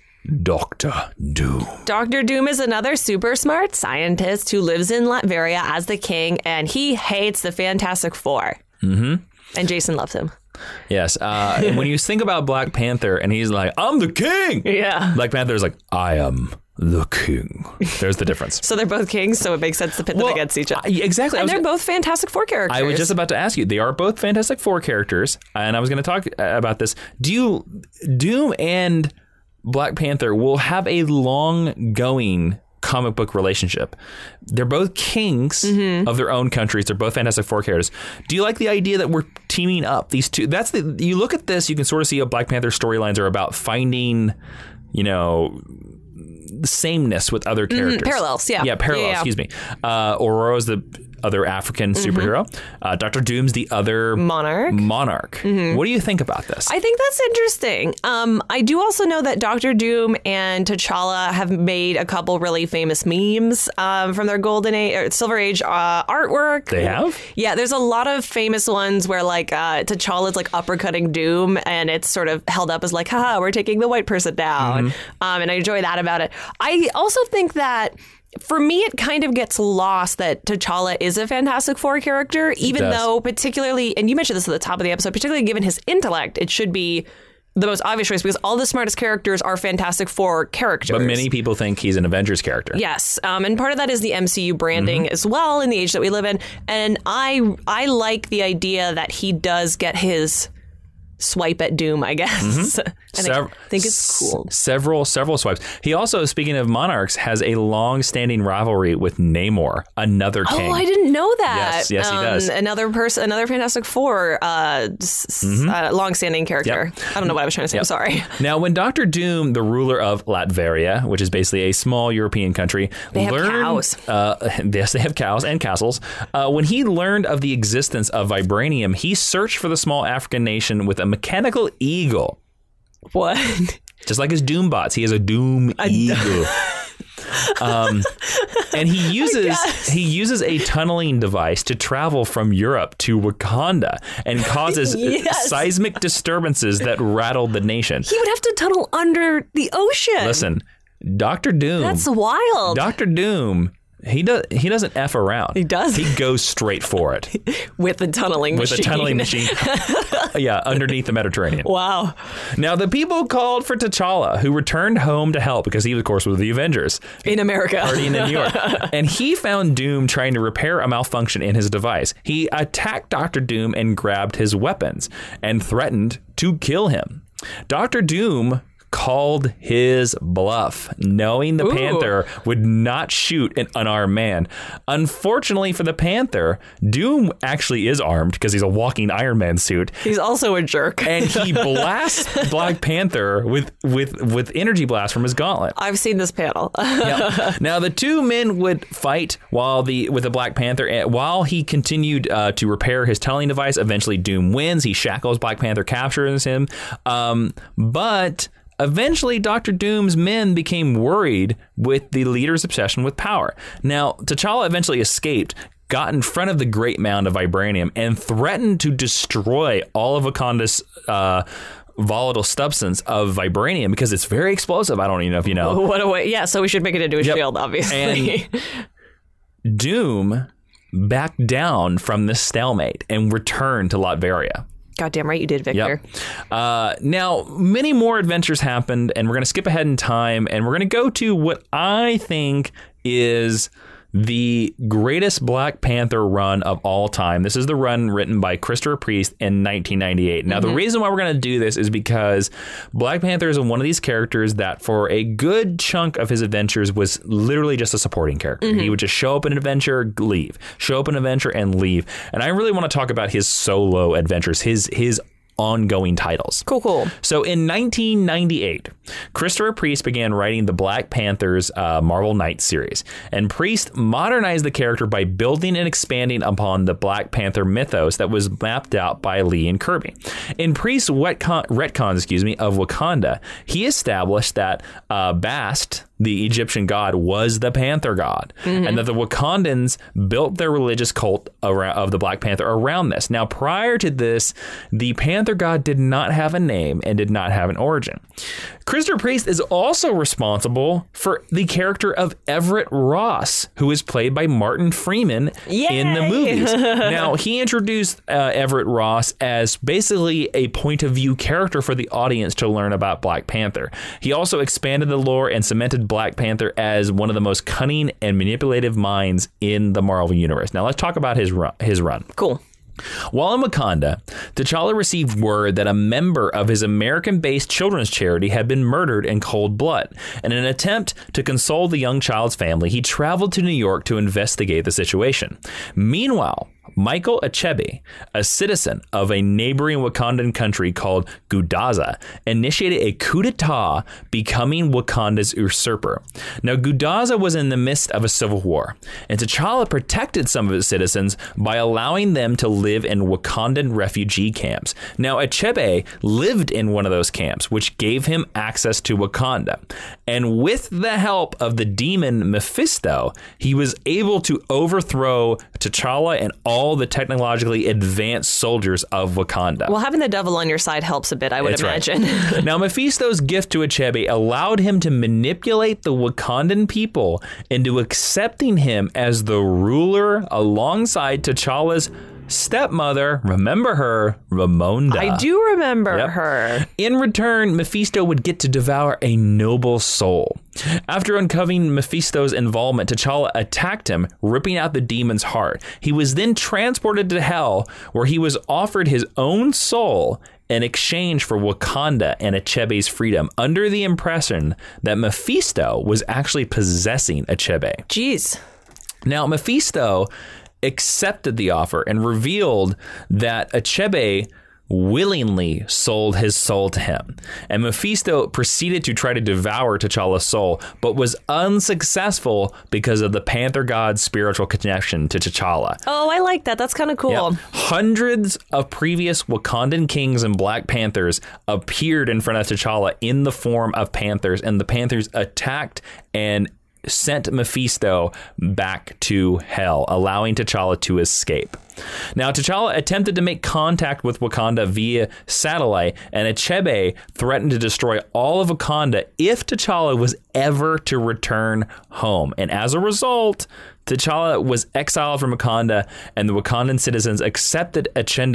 Dr. Doom? Dr. Doom is another super smart scientist who lives in Latveria as the king, and he hates the Fantastic Four. Mm-hmm. And Jason loves him. Yes. And when you think about Black Panther and he's like, I'm the king. Yeah. Black Panther is like, I am the king. There's the difference. So they're both kings, so it makes sense to pit them against each other. Exactly. And they're both Fantastic Four characters. I was just about to ask you. They are both Fantastic Four characters, and I was going to talk about this. Doom and Black Panther will have a long-going comic book relationship. They're both kings of their own countries. They're both Fantastic Four characters. Do you like the idea that we're teaming up these two? You look at this, you can sort of see how Black Panther storylines are about finding, the sameness with other characters. Parallels, yeah. Yeah, parallels, excuse me. Aurora's the other African superhero. Dr. Doom's the other monarch. What do you think about this? I think that's interesting. I do also know that Dr. Doom and T'Challa have made a couple really famous memes from their golden age or silver age artwork. They have? Yeah, there's a lot of famous ones where like T'Challa's like uppercutting Doom, and it's sort of held up as like, haha, we're taking the white person down. And I enjoy that about it. I also think that for me, it kind of gets lost that T'Challa is a Fantastic Four character, even though particularly, and you mentioned this at the top of the episode, particularly given his intellect, it should be the most obvious choice because all the smartest characters are Fantastic Four characters. But many people think he's an Avengers character. Yes. And part of that is the MCU branding as well in the age that we live in. And I like the idea that he does get his swipe at Doom, I guess. I think it's cool. Several swipes. He also, speaking of monarchs, has a long-standing rivalry with Namor, another king. Oh, I didn't know that. Yes, he does. Another Fantastic Four long-standing character. Yep. I don't know what I was trying to say. I'm sorry. Now, when Dr. Doom, the ruler of Latveria, which is basically a small European country, they have cows. Yes, they have cows and castles. When he learned of the existence of vibranium, he searched for the small African nation with a mechanical eagle. What? Just like his Doom bots, he has a Doom eagle. And he uses a tunneling device to travel from Europe to Wakanda and causes seismic disturbances that rattled the nation. He would have to tunnel under the ocean. Listen, Dr. Doom. That's wild. Dr. Doom. He doesn't F around. He does. He goes straight for it. With a tunneling machine. Yeah, underneath the Mediterranean. Wow. Now, the people called for T'Challa, who returned home to help because he, of course, was the Avengers. In America. Partying in New York. And he found Doom trying to repair a malfunction in his device. He attacked Dr. Doom and grabbed his weapons and threatened to kill him. Dr. Doom called his bluff, knowing the Panther would not shoot an unarmed man. Unfortunately for the Panther, Doom actually is armed because he's a walking Iron Man suit. He's also a jerk. And he blasts Black Panther with energy blast from his gauntlet. I've seen this panel. Yep. Now, the two men would fight with the Black Panther. And while he continued to repair his tunneling device, eventually Doom wins. He shackles Black Panther, captures him. But eventually, Dr. Doom's men became worried with the leader's obsession with power. Now, T'Challa eventually escaped, got in front of the Great Mound of Vibranium, and threatened to destroy all of Wakanda's volatile substance of vibranium because it's very explosive. I don't even know if you know. What a way. Yeah, so we should make it into a shield, obviously. And Doom backed down from this stalemate and returned to Latveria. Goddamn right you did, Victor. Yep. Now, many more adventures happened, and we're going to skip ahead in time, and we're going to go to what I think is the greatest Black Panther run of all time. This is the run written by Christopher Priest in 1998. Now, the reason why we're going to do this is because Black Panther is one of these characters that for a good chunk of his adventures was literally just a supporting character. He would just show up in an adventure, leave. Show up in an adventure and leave. And I really want to talk about his solo adventures, his ongoing titles. Cool. So in 1998, Christopher Priest began writing the Black Panther's Marvel Knights series, and Priest modernized the character by building and expanding upon the Black Panther mythos that was mapped out by Lee and Kirby. In Priest's retcon of Wakanda, he established that Bast, the Egyptian god, was the Panther god, and that the Wakandans built their religious cult of the Black Panther around this. Now, prior to this, the Panther god did not have a name and did not have an origin. Christopher Priest is also responsible for the character of Everett Ross, who is played by Martin Freeman in the movies. Now, he introduced Everett Ross as basically a point of view character for the audience to learn about Black Panther. He also expanded the lore and cemented Black Panther as one of the most cunning and manipulative minds in the Marvel Universe. Now, let's talk about his run. Cool. While in Wakanda, T'Challa received word that a member of his American-based children's charity had been murdered in cold blood. In an attempt to console the young child's family, he traveled to New York to investigate the situation. Meanwhile, Michael Achebe, a citizen of a neighboring Wakandan country called Gudaza, initiated a coup d'etat, becoming Wakanda's usurper. Now, Gudaza was in the midst of a civil war, and T'Challa protected some of his citizens by allowing them to live in Wakandan refugee camps. Now, Achebe lived in one of those camps, which gave him access to Wakanda. And with the help of the demon Mephisto, he was able to overthrow T'Challa and all the technologically advanced soldiers of Wakanda. Well, having the devil on your side helps a bit, I would imagine. Right. Now, Mephisto's gift to Achebe allowed him to manipulate the Wakandan people into accepting him as the ruler alongside T'Challa's stepmother. Remember her, Ramonda. I do remember her. In return, Mephisto would get to devour a noble soul. After uncovering Mephisto's involvement, T'Challa attacked him, ripping out the demon's heart. He was then transported to Hell, where he was offered his own soul in exchange for Wakanda and Achebe's freedom, under the impression that Mephisto was actually possessing Achebe. Jeez. Now, Mephisto accepted the offer and revealed that Achebe willingly sold his soul to him. And Mephisto proceeded to try to devour T'Challa's soul, but was unsuccessful because of the Panther God's spiritual connection to T'Challa. Oh, I like that. That's kind of cool. Yep. Hundreds of previous Wakandan kings and Black Panthers appeared in front of T'Challa in the form of Panthers, and the Panthers attacked and sent Mephisto back to Hell, allowing T'Challa to escape. Now, T'Challa attempted to make contact with Wakanda via satellite, and Achebe threatened to destroy all of Wakanda if T'Challa was ever to return home. And as a result, T'Challa was exiled from Wakanda, and the Wakandan citizens accepted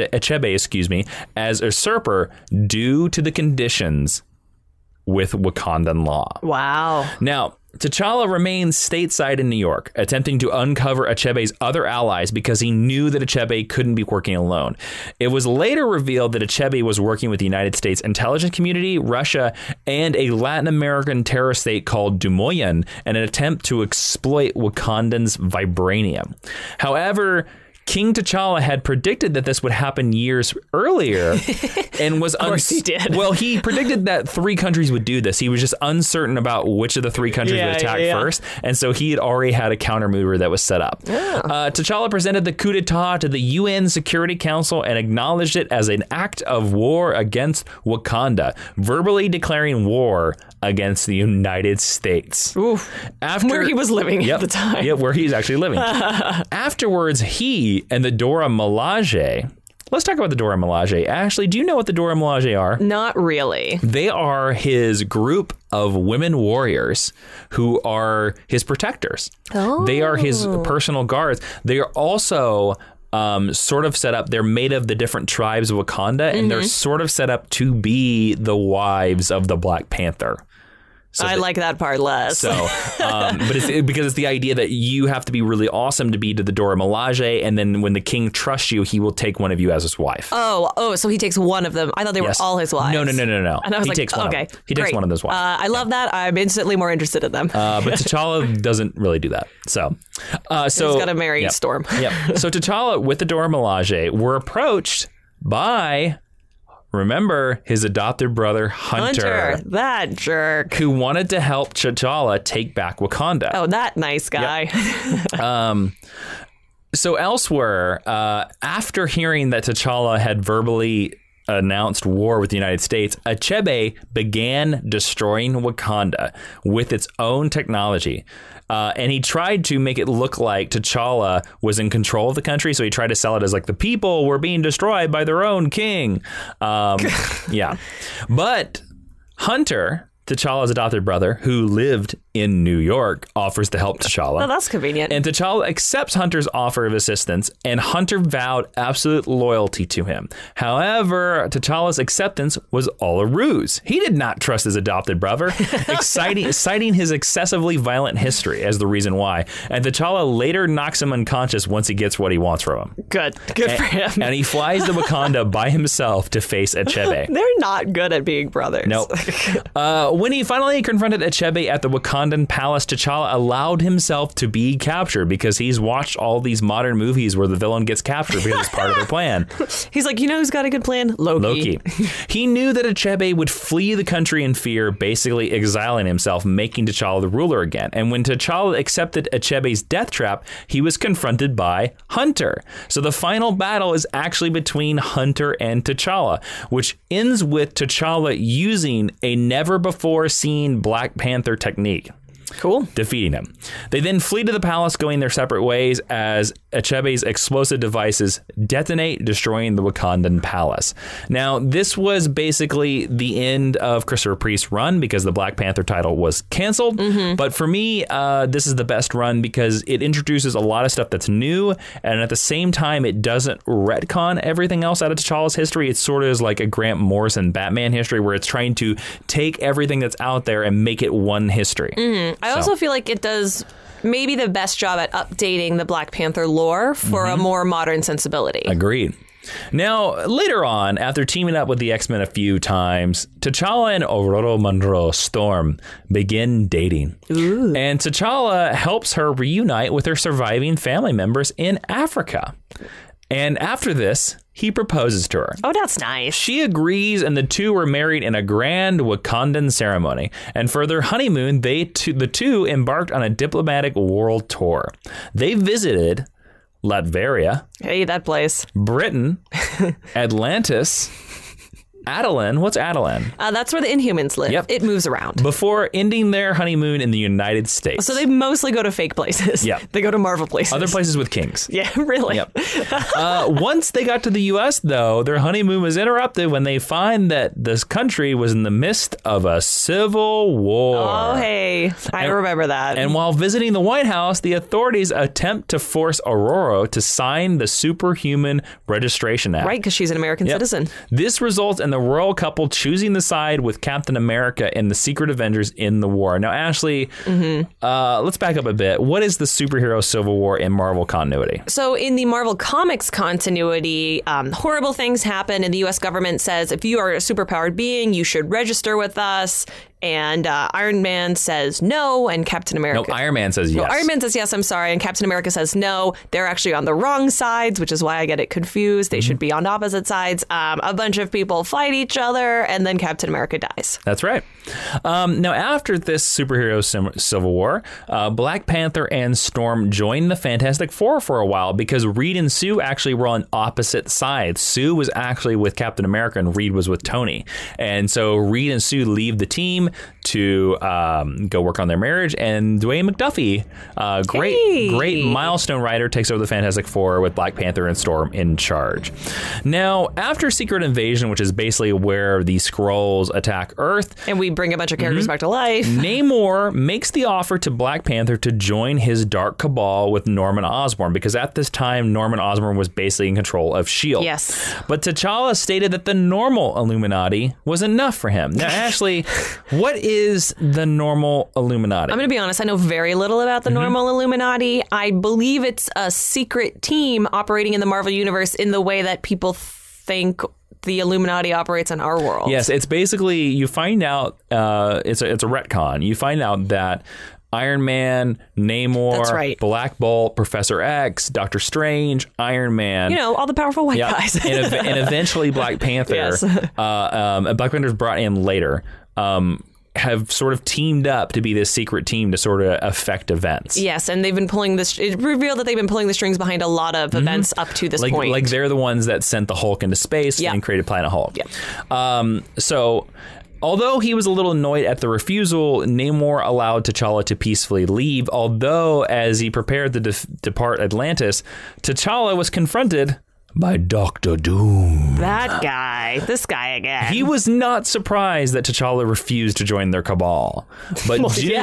Achebe, as usurper due to the conditions with Wakandan law. Wow. Now, T'Challa remains stateside in New York, attempting to uncover Achebe's other allies because he knew that Achebe couldn't be working alone. It was later revealed that Achebe was working with the United States intelligence community, Russia, and a Latin American terrorist state called Dumoyan in an attempt to exploit Wakandan's vibranium. However, King T'Challa had predicted that this would happen years earlier and was... Of course he did. Well, he predicted that 3 countries would do this. He was just uncertain about which of the 3 countries would attack first. And so he had already had a countermaneuver that was set up. T'Challa presented the coup d'etat to the UN Security Council and acknowledged it as an act of war against Wakanda, verbally declaring war against the United States. Oof. Where he was living at the time. Yeah, where he's actually living. Afterwards, he and the Dora Milaje... Let's talk about the Dora Milaje. Ashley, do you know what the Dora Milaje are? Not really. They are his group of women warriors who are his protectors. Oh. They are his personal guards. They are also... sort of set up, they're made of the different tribes of Wakanda, and they're sort of set up to be the wives of the Black Panther. So I like that part less. So, but because it's the idea that you have to be really awesome to be to the Dora Milaje, and then when the king trusts you, he will take one of you as his wife. Oh, so he takes one of them. I thought they were all his wives. No. And I was he takes one okay, of them. He takes one of those wives. I love that. I'm instantly more interested in them. But T'Challa doesn't really do that. So he's got to marry Storm. So T'Challa with the Dora Milaje were approached by... Remember his adopted brother, Hunter. That jerk. Who wanted to help T'Challa take back Wakanda. Oh, that nice guy. Yep. So elsewhere, after hearing that T'Challa had verbally announced war with the United States, Achebe began destroying Wakanda with its own technology. And he tried to make it look like T'Challa was in control of the country. So he tried to sell it as like the people were being destroyed by their own king. Yeah. But Hunter, T'Challa's adopted brother, who lived in New York, offers to help T'Challa. Oh, that's convenient. And T'Challa accepts Hunter's offer of assistance, and Hunter vowed absolute loyalty to him. However, T'Challa's acceptance was all a ruse. He did not trust his adopted brother, citing his excessively violent history as the reason why. And T'Challa later knocks him unconscious once he gets what he wants from him. Good for him. And he flies to Wakanda by himself to face Achebe. They're not good at being brothers. Nope. When he finally confronted Achebe at the Wakandan palace, T'Challa allowed himself to be captured because he's watched all these modern movies where the villain gets captured because it's part of their plan. He's like, you know who's got a good plan? Loki. He knew that Achebe would flee the country in fear, basically exiling himself, making T'Challa the ruler again. And when T'Challa accepted Achebe's death trap, he was confronted by Hunter. So the final battle is actually between Hunter and T'Challa, which ends with T'Challa using a never-before-seen Black Panther technique. Cool. Defeating him. They then flee to the palace, going their separate ways as Achebe's explosive devices detonate, destroying the Wakandan palace. Now, this was basically the end of Christopher Priest's run because the Black Panther title was canceled. But for me, this is the best run because it introduces a lot of stuff that's new, and at the same time, it doesn't retcon everything else out of T'Challa's history. It sort of is like a Grant Morrison Batman history where it's trying to take everything that's out there and make it one history. I also feel like it does maybe the best job at updating the Black Panther lore for a more modern sensibility. Agreed. Now, later on, after teaming up with the X-Men a few times, T'Challa and Ororo Munro Storm begin dating. Ooh. And T'Challa helps her reunite with her surviving family members in Africa. And after this, he proposes to her. Oh, that's nice. She agrees, and the two were married in a grand Wakandan ceremony. And for their honeymoon, the two embarked on a diplomatic world tour. They visited Latveria. Hey, that place. Britain, Atlantis, Adelan. What's Adelan? That's where the Inhumans live. Yep. It moves around. Before ending their honeymoon in the United States. So they mostly go to fake places. Yeah. They go to Marvel places. Other places with kings. Yeah, really. Yep. Once they got to the U.S., though, their honeymoon was interrupted when they find that this country was in the midst of a civil war. Oh, hey. I remember that. And while visiting the White House, the authorities attempt to force Ororo to sign the Superhuman Registration Act. Right, because she's an American citizen. This results in the the royal couple choosing the side with Captain America and the Secret Avengers in the war. Now, Ashley, let's back up a bit. What is the superhero civil war in Marvel continuity? So in the Marvel Comics continuity, horrible things happen, and the U.S. government says, if you are a superpowered being, you should register with us. And Iron Man says no, and Captain America... No, Iron Man says yes. No, Iron Man says yes, I'm sorry, and Captain America says no. They're actually on the wrong sides, which is why I get it confused. They should be on opposite sides. A bunch of people fight each other, and then Captain America dies. That's right. Now, after this superhero civil war, Black Panther and Storm joined the Fantastic Four for a while because Reed and Sue actually were on opposite sides. Sue was actually with Captain America, and Reed was with Tony. And so Reed and Sue leave the team to go work on their marriage, and Dwayne McDuffie, great milestone writer, takes over the Fantastic Four with Black Panther and Storm in charge. Now, after Secret Invasion, which is basically where the Skrulls attack Earth, and we bring a bunch of characters back to life, Namor makes the offer to Black Panther to join his Dark Cabal with Norman Osborn, because at this time Norman Osborn was basically in control of S.H.I.E.L.D. Yes. But T'Challa stated that the normal Illuminati was enough for him. Now, Ashley, what is the normal Illuminati? I'm going to be honest, I know very little about the normal Illuminati. I believe it's a secret team operating in the Marvel Universe in the way that people think the Illuminati operates in our world. Yes, it's basically, you find out, it's a retcon. You find out that Iron Man, Namor, That's right. Black Bolt, Professor X, Doctor Strange, Iron Man. You know, all the powerful white guys. and eventually Black Panther. Yes. Black Panther's brought in later. Have sort of teamed up to be this secret team to sort of affect events. Yes, and they've been pulling this. It revealed that they've been pulling the strings behind a lot of events up to this point. Like they're the ones that sent the Hulk into space and created Planet Hulk. Yeah. So, although he was a little annoyed at the refusal, Namor allowed T'Challa to peacefully leave. Although, as he prepared to depart Atlantis, T'Challa was confronted by Dr. Doom. That guy. This guy again. He was not surprised that T'Challa refused to join their cabal. But,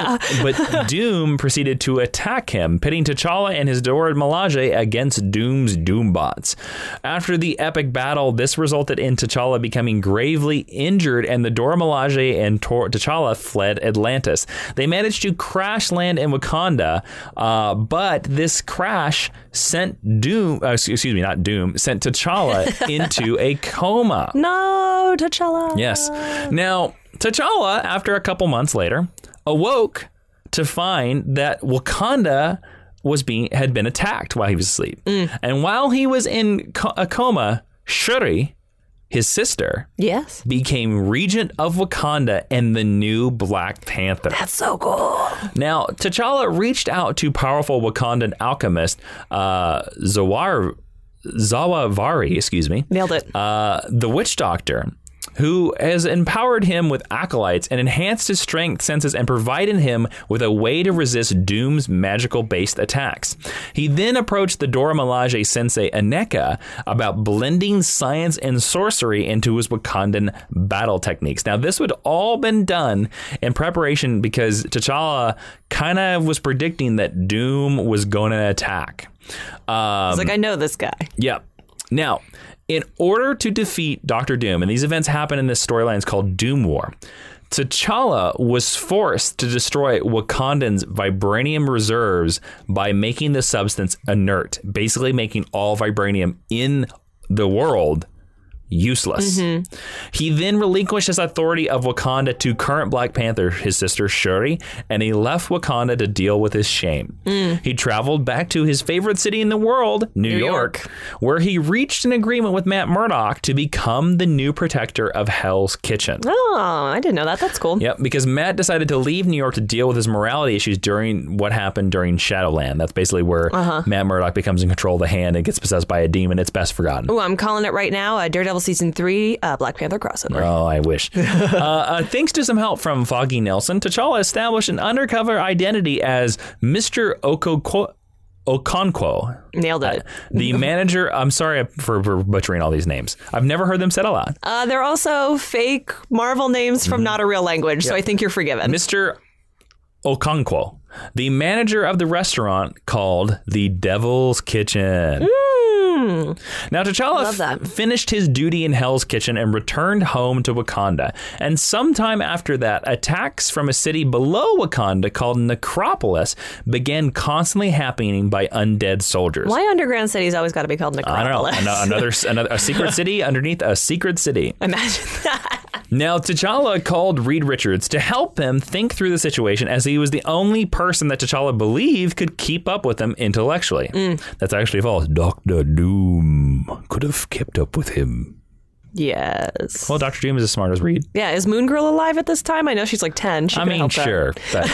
but Doom proceeded to attack him, pitting T'Challa and his Dora Milaje against Doom's Doombots. After the epic battle, this resulted in T'Challa becoming gravely injured, and the Dora Milaje and T'Challa fled Atlantis. They managed to crash land in Wakanda, but this crash sent sent T'Challa into a coma. No, T'Challa. Yes. Now, T'Challa, after a couple months later, awoke to find that Wakanda had been attacked while he was asleep. And while he was in a coma, Shuri, his sister, became regent of Wakanda and the new Black Panther. That's so cool. Now, T'Challa reached out to powerful Wakandan alchemist Zawavari, Nailed it. the witch doctor, who has empowered him with acolytes and enhanced his strength, senses, and provided him with a way to resist Doom's magical-based attacks. He then approached the Dora Milaje sensei Aneka about blending science and sorcery into his Wakandan battle techniques. Now, this would all been done in preparation because T'Challa kind of was predicting that Doom was going to attack. He's like, I know this guy. Yep. Now, in order to defeat Dr. Doom, and these events happen in this storyline, it's called Doom War, T'Challa was forced to destroy Wakandan's vibranium reserves by making the substance inert, basically making all vibranium in the world useless. He then relinquished his authority of Wakanda to current Black Panther, his sister Shuri, and he left Wakanda to deal with his shame. He traveled back to his favorite city in the world, New York, where he reached an agreement with Matt Murdock to become the new protector of Hell's Kitchen. Oh, I didn't know that. That's cool. Yep, because Matt decided to leave New York to deal with his morality issues during what happened during Shadowland. That's basically where Matt Murdock becomes in control of the hand and gets possessed by a demon. It's best forgotten. Oh, I'm calling it right now. Daredevil Season 3, Black Panther crossover. Oh, I wish. Thanks to some help from Foggy Nelson, T'Challa established an undercover identity as Mr. Okonkwo. Nailed it. The manager, I'm sorry for butchering all these names. I've never heard them said aloud. They're also fake Marvel names from not a real language, so I think you're forgiven. Mr. Okonkwo, the manager of the restaurant called the Devil's Kitchen. Now, T'Challa finished his duty in Hell's Kitchen and returned home to Wakanda. And sometime after that, attacks from a city below Wakanda called Necropolis began constantly happening by undead soldiers. Why underground cities always got to be called Necropolis? I don't know. Another a secret city underneath a secret city. Imagine that. Now, T'Challa called Reed Richards to help him think through the situation, as he was the only person that T'Challa believed could keep up with him intellectually. That's actually false. Dr. Doom could have kept up with him. Yes. Well, Dr. Doom is as smart as Reed. Yeah. Is Moon Girl alive at this time? I know she's like 10. She Sure. But,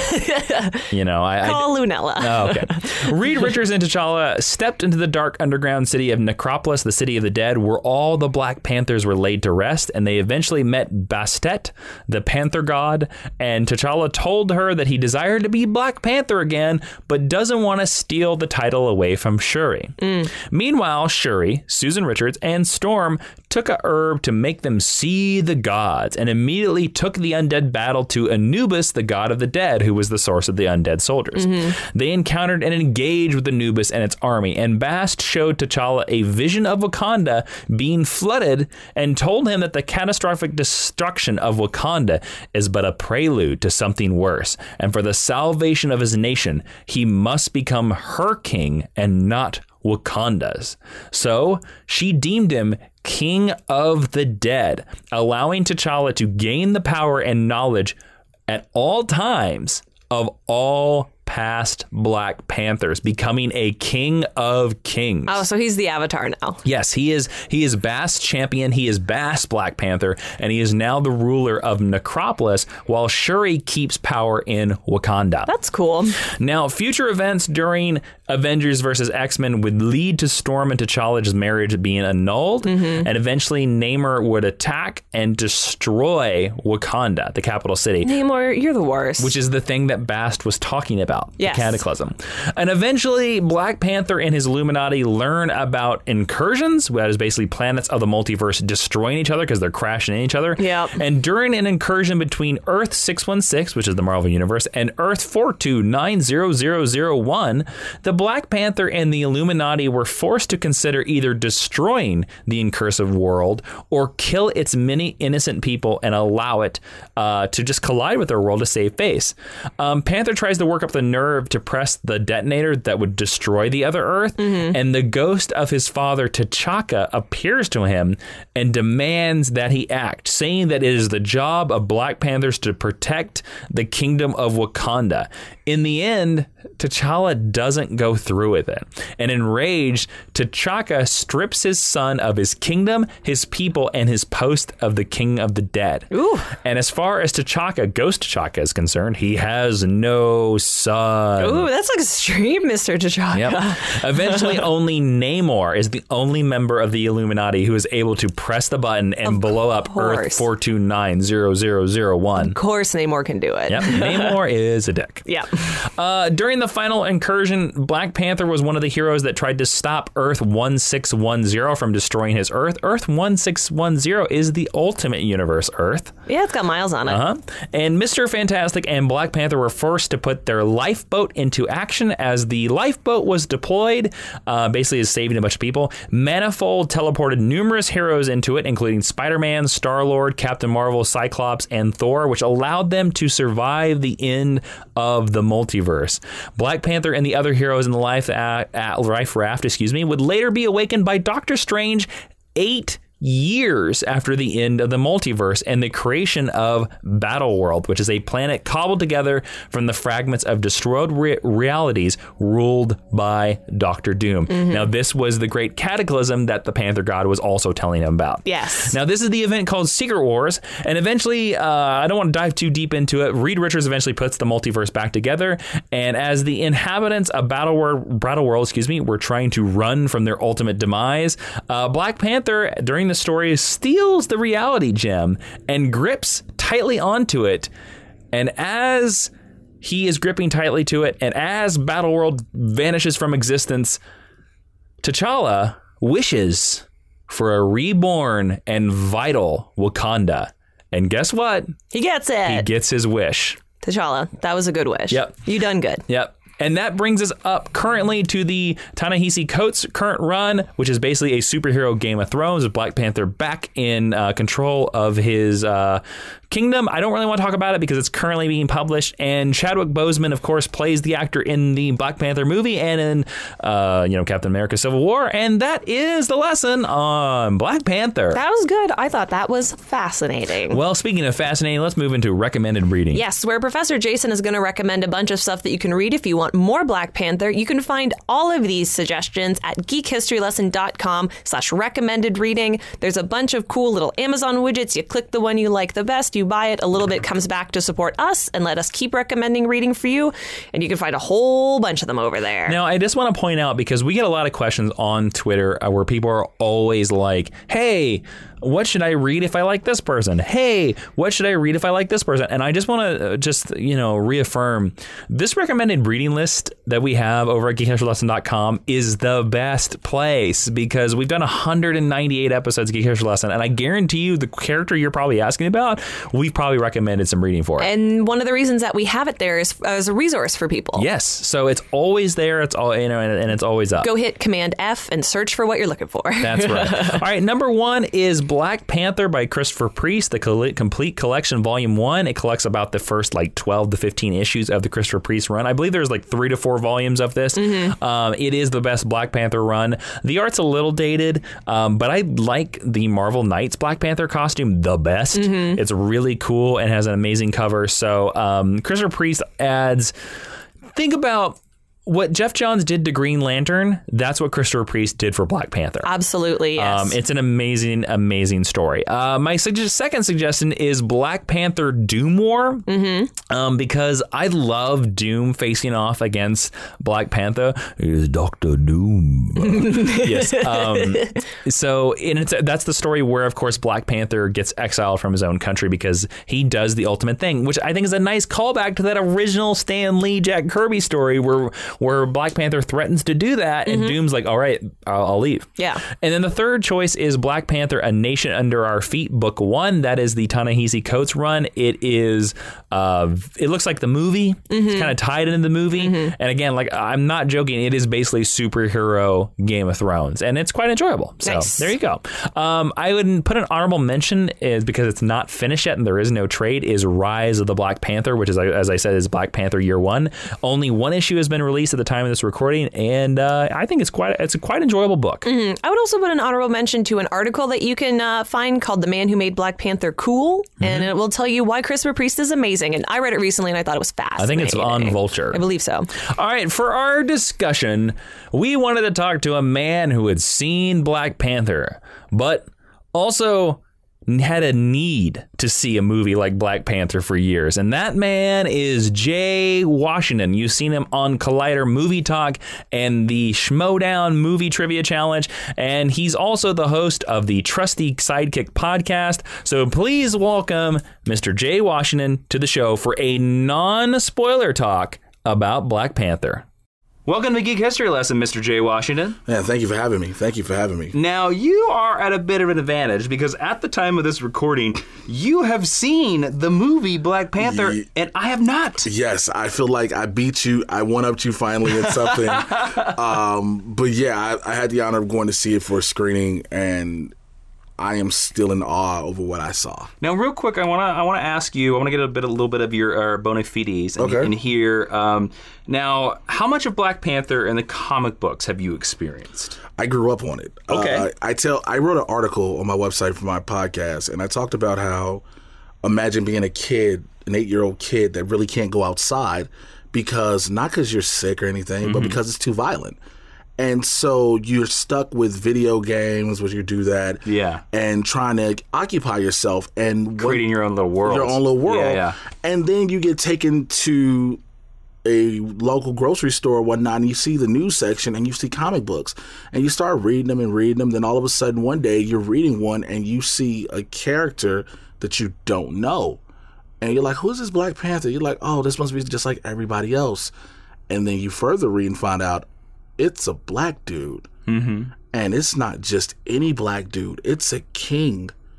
Call Lunella. Oh, okay. Reed Richards and T'Challa stepped into the dark underground city of Necropolis, the city of the dead, where all the Black Panthers were laid to rest, and they eventually met Bastet, the Panther God, and T'Challa told her that he desired to be Black Panther again, but doesn't want to steal the title away from Shuri. Meanwhile, Shuri, Susan Richards, and Storm took a herb to make them see the gods, and immediately took the undead battle to Anubis, the god of the dead, who was the source of the undead soldiers. They encountered and engaged with Anubis and its army, and Bast showed T'Challa a vision of Wakanda being flooded and told him that the catastrophic destruction of Wakanda is but a prelude to something worse, and for the salvation of his nation, he must become her king and not Wakanda's. So she deemed him King of the Dead, allowing T'Challa to gain the power and knowledge at all times of all past Black Panthers, becoming a king of kings. Oh, so he's the Avatar now. Yes, he is Bast's champion. He is Bast Black Panther, and he is now the ruler of Necropolis, while Shuri keeps power in Wakanda. That's cool. Now, future events during Avengers versus X-Men would lead to Storm and T'Challa's marriage being annulled, and eventually Namor would attack and destroy Wakanda, the capital city. Namor, you're the worst. Which is the thing that Bast was talking about. Yes. The Cataclysm. And eventually, Black Panther and his Illuminati learn about incursions, that is basically planets of the multiverse destroying each other because they're crashing in each other. Yep. And during an incursion between Earth 616, which is the Marvel Universe, and Earth 4290001, the Black Panther and the Illuminati were forced to consider either destroying the incursive world or kill its many innocent people and allow it to just collide with their world to save face. Panther tries to work up the nerve to press the detonator that would destroy the other Earth, and the ghost of his father T'Chaka appears to him and demands that he act, saying that it is the job of Black Panthers to protect the kingdom of Wakanda. In the end, T'Challa doesn't go through with it, and enraged, T'Chaka strips his son of his kingdom, his people, and his post of the king of the dead. Ooh. And as far as T'Chaka, Ghost T'Chaka, is concerned, he has no son. Ooh, that's extreme, Mr. T'Chaka. Yep. Eventually, only Namor is the only member of the Illuminati who is able to press the button and blow up Earth 4290001. Of course, Namor can do it. Yep. Namor is a dick. Yeah. During the final incursion, Black Panther was one of the heroes that tried to stop Earth 1610 from destroying his Earth. Earth 1610 is the ultimate universe Earth. Yeah, it's got miles on it. And Mr. Fantastic and Black Panther were forced to put their lifeboat into action. As the lifeboat was deployed, basically is saving a bunch of people, Manifold teleported numerous heroes into it, including Spider-Man, Star-Lord, Captain Marvel, Cyclops, and Thor, which allowed them to survive the end of the multiverse. Black Panther and the other heroes in the Life Raft, would later be awakened by Doctor Strange 8 years after the end of the multiverse and the creation of Battleworld, which is a planet cobbled together from the fragments of destroyed realities ruled by Doctor Doom. Now, this was the great cataclysm that the Panther God was also telling him about. Yes. Now, this is the event called Secret Wars, and eventually, I don't want to dive too deep into it, Reed Richards eventually puts the multiverse back together, and as the inhabitants of Battleworld, were trying to run from their ultimate demise, Black Panther, during the story, steals the reality gem and grips tightly onto it. And as he is gripping tightly to it, and as Battleworld vanishes from existence, T'Challa wishes for a reborn and vital Wakanda. And guess what? He gets it. He gets his wish. T'Challa, that was a good wish. Yep. You done good. Yep. And that brings us up currently to the Ta-Nehisi Coates current run, which is basically a superhero Game of Thrones with Black Panther back in control of his kingdom. I don't really want to talk about it because it's currently being published. And Chadwick Boseman, of course, plays the actor in the Black Panther movie and in Captain America Civil War. And that is the lesson on Black Panther. That was good. I thought that was fascinating. Well, speaking of fascinating, let's move into recommended reading. Yes, where Professor Jason is going to recommend a bunch of stuff that you can read if you want more Black Panther. You can find all of these suggestions at geekhistorylesson.com/recommended reading. There's a bunch of cool little Amazon widgets. You click the one you like the best, you buy it, a little bit comes back to support us and let us keep recommending reading for you. And you can find a whole bunch of them over there. Now, I just want to point out, because we get a lot of questions on Twitter where people are always like, hey, what should I read if I like this person? Hey, what should I read if I like this person? And I just want to reaffirm this recommended reading list that we have over at geekhistorylesson.com is the best place, because we've done 198 episodes of Geek History Lesson, and I guarantee you the character you're probably asking about, we've probably recommended some reading for it. And one of the reasons that we have it there is as a resource for people. Yes, so it's always there. It's all and it's always up. Go hit Command F and search for what you're looking for. That's right. All right, number 1 is Black Panther by Christopher Priest, the complete collection, volume 1. It collects about the first 12 to 15 issues of the Christopher Priest run. I believe there's 3 to 4 volumes of this. Mm-hmm. It is the best Black Panther run. The art's a little dated, but I like the Marvel Knights Black Panther costume the best. Mm-hmm. It's really cool and has an amazing cover. So Christopher Priest adds, think about what Jeff Johns did to Green Lantern. That's what Christopher Priest did for Black Panther. Absolutely, yes. It's an amazing, amazing story. My second suggestion is Black Panther Doom War, because I love Doom facing off against Black Panther. Is Dr. Doom. Yes. So that's the story where, of course, Black Panther gets exiled from his own country because he does the ultimate thing, which I think is a nice callback to that original Stan Lee, Jack Kirby story where Black Panther threatens to do that, and Doom's like, all right, I'll leave. Yeah. And then the third choice is Black Panther, A Nation Under Our Feet, book 1. That is the Ta-Nehisi Coates run. It is, it looks like the movie. It's kind of tied into the movie. And again, I'm not joking, it is basically superhero Game of Thrones, and it's quite enjoyable. So nice. There you go. I would put an honorable mention, is because it's not finished yet and there is no trade, is Rise of the Black Panther, which is, as I said, is Black Panther Year 1. Only one issue has been released at the time of this recording, and I think it's a quite enjoyable book. I would also put an honorable mention to an article that you can find called "The Man Who Made Black Panther Cool," and it will tell you why Christopher Priest is amazing. And I read it recently, and I thought it was fascinating. I think it's on Vulture. I believe so. All right, for our discussion, we wanted to talk to a man who had seen Black Panther, but also had a need to see a movie like Black Panther for years. And that man is Jay Washington. You've seen him on Collider Movie Talk and the Schmodown Movie Trivia Challenge. And he's also the host of the Trusty Sidekick podcast. So please welcome Mr. Jay Washington to the show for a non-spoiler talk about Black Panther. Welcome to Geek History Lesson, Mr. Jay Washington. Yeah, thank you for having me. Now, you are at a bit of an advantage because at the time of this recording, you have seen the movie Black Panther, and I have not. Yes, I feel like I beat you. I one-upped you finally in something. But yeah, I had the honor of going to see it for a screening, and I am still in awe over what I saw. Now, real quick, I want to ask you. I want to get a little bit of your bona fides and hear. Now, how much of Black Panther in the comic books have you experienced? I grew up on it. Okay. I wrote an article on my website for my podcast, and I talked about how imagine being a kid, an 8-year-old kid that really can't go outside because not because you're sick or anything, but because it's too violent. And so you're stuck with video games, where you do that, and trying to occupy yourself and creating your own little world. Yeah. And then you get taken to a local grocery store or whatnot, and you see the news section, and you see comic books, and you start reading them. Then all of a sudden, one day, you're reading one, and you see a character that you don't know, and you're like, "Who's this Black Panther?" You're like, "Oh, this must be just like everybody else." And then you further read and find out it's a black dude. And it's not just any black dude. It's a king.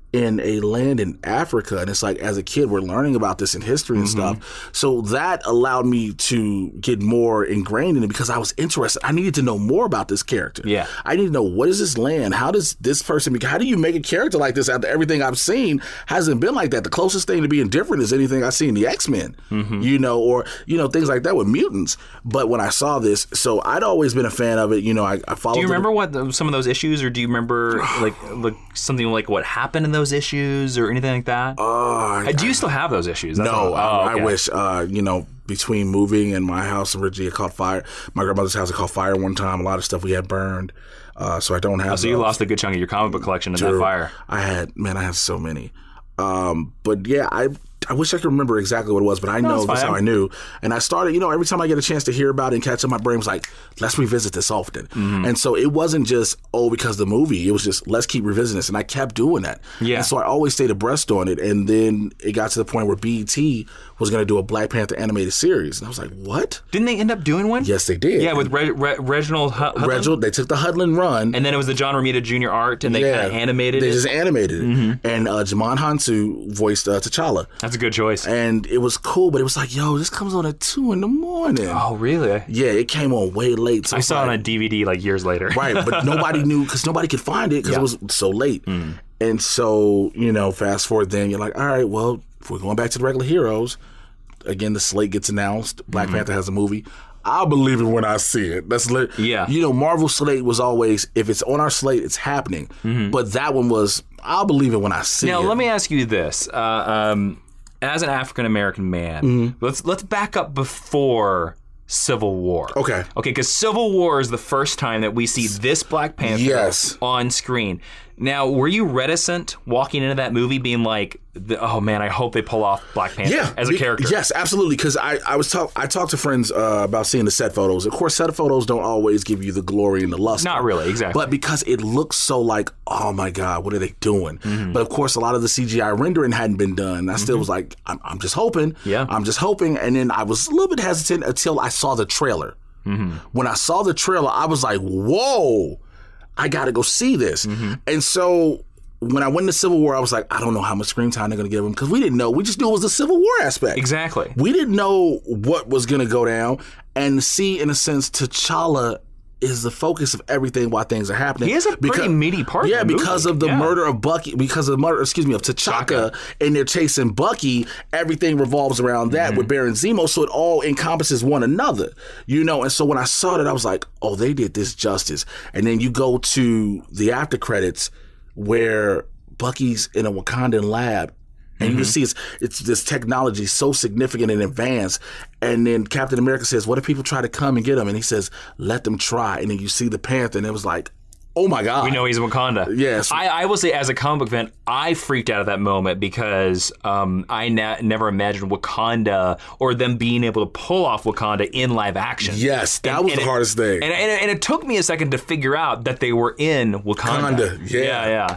in a land in Africa. And it's like, as a kid, we're learning about this in history and stuff. So that allowed me to get more ingrained in it because I was interested. I needed to know more about this character. Yeah. I need to know, what is this land? How does this person, how do you make a character like this after everything I've seen hasn't been like that? The closest thing to being different is anything I see in the X-Men, or things like that with mutants. But when I saw this, so I'd always been a fan of it. I followed. Do you remember what some of those issues, or do you remember like something like what happened in those issues or anything like that? Do you still have those issues? No, I wish. Between moving and my house originally, it caught fire. My grandmother's house, it caught fire one time. A lot of stuff we had burned. So I don't have. So you lost a good chunk of your comic book collection in that fire. I had so many. But yeah, I wish I could remember exactly what it was, but I know that's how I knew. And I started, every time I get a chance to hear about it and catch up, my brain was like, let's revisit this often. And so it wasn't just, because the movie, it was just, let's keep revisiting this. And I kept doing that. Yeah. And so I always stayed abreast on it. And then it got to the point where BET was going to do a Black Panther animated series. And I was like, what? Didn't they end up doing one? Yes, they did. Yeah, with Reginald Hudlin? Reginald, they took the Hudlin run. And then it was the John Romita Jr. art, and they kind of animated it. They just animated it. And Jamon Hansu voiced T'Challa. That's a good choice. And it was cool, but it was like, this comes on at 2 a.m. Oh, really? Yeah, it came on way late. So I saw it on a DVD like years later. Right, but nobody knew because nobody could find it because it was so late. And so, fast forward then, you're like, all right, well, if we're going back to the regular heroes, again, the slate gets announced. Black Panther has a movie. I'll believe it when I see it. That's Marvel slate was always, if it's on our slate, it's happening. But that one was, I'll believe it when I see it. Now, let me ask you this. As an African-American man, let's back up before Civil War. Okay, because Civil War is the first time that we see this Black Panther on screen. Now, were you reticent walking into that movie being like, oh man, I hope they pull off Black Panther as a character? Yes, absolutely. Because I talked to friends about seeing the set photos. Of course, set photos don't always give you the glory and the luster. Not really, exactly. But because it looks so like, oh my God, what are they doing? But of course, a lot of the CGI rendering hadn't been done. I still was like, I'm just hoping. Yeah. I'm just hoping. And then I was a little bit hesitant until I saw the trailer. When I saw the trailer, I was like, whoa, I got to go see this. And so when I went to Civil War, I was like, I don't know how much screen time they're going to give him because we didn't know. We just knew it was the Civil War aspect. Exactly. We didn't know what was going to go down. And see, in a sense, T'Challa is the focus of everything while things are happening. He is a pretty meaty part. Yeah, because of the murder of Bucky, because of the murder, of T'Chaka, and they're chasing Bucky. Everything revolves around that with Baron Zemo, so it all encompasses one another, And so when I saw that, I was like, oh, they did this justice. And then you go to the after credits where Bucky's in a Wakandan lab. And you can see it's this technology so significant and advanced. And then Captain America says, what if people try to come and get him? And he says, let them try. And then you see the Panther, and it was like, oh my God. We know he's Wakanda. Yes. I will say, as a comic book fan, I freaked out at that moment because I never imagined Wakanda or them being able to pull off Wakanda in live action. Yes, that was the hardest thing. And it took me a second to figure out that they were in Wakanda. Yeah.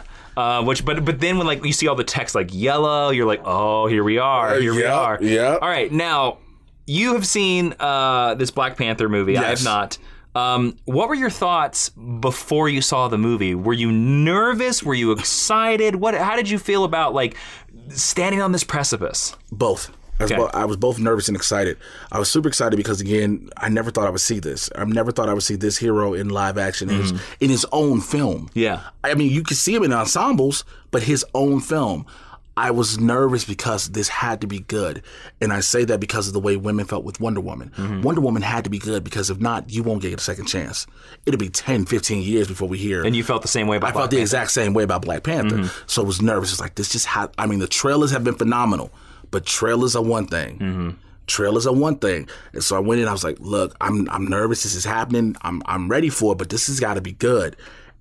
But then when you see all the text like yellow, you're like, oh, here we are. We are. Yeah. All right, now you have seen this Black Panther movie. Yes. I have not. What were your thoughts before you saw the movie? Were you nervous? Were you excited? How did you feel about standing on this precipice? Both. I was both nervous and excited. I was super excited because, again, I never thought I would see this. I never thought I would see this hero in live action in his own film. Yeah. I mean, you could see him in ensembles, but his own film. I was nervous because this had to be good. And I say that because of the way women felt with Wonder Woman. Wonder Woman had to be good because if not, you won't get a second chance. It'll be 10, 15 years before we hear. And you felt the same way about Black Panther? I felt the exact same way about Black Panther. So I was nervous. It's like, this just the trailers have been phenomenal. But trailers are one thing. Trailers are one thing. And so I went in, I was like, look, I'm nervous. This is happening. I'm ready for it, but this has got to be good.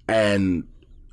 And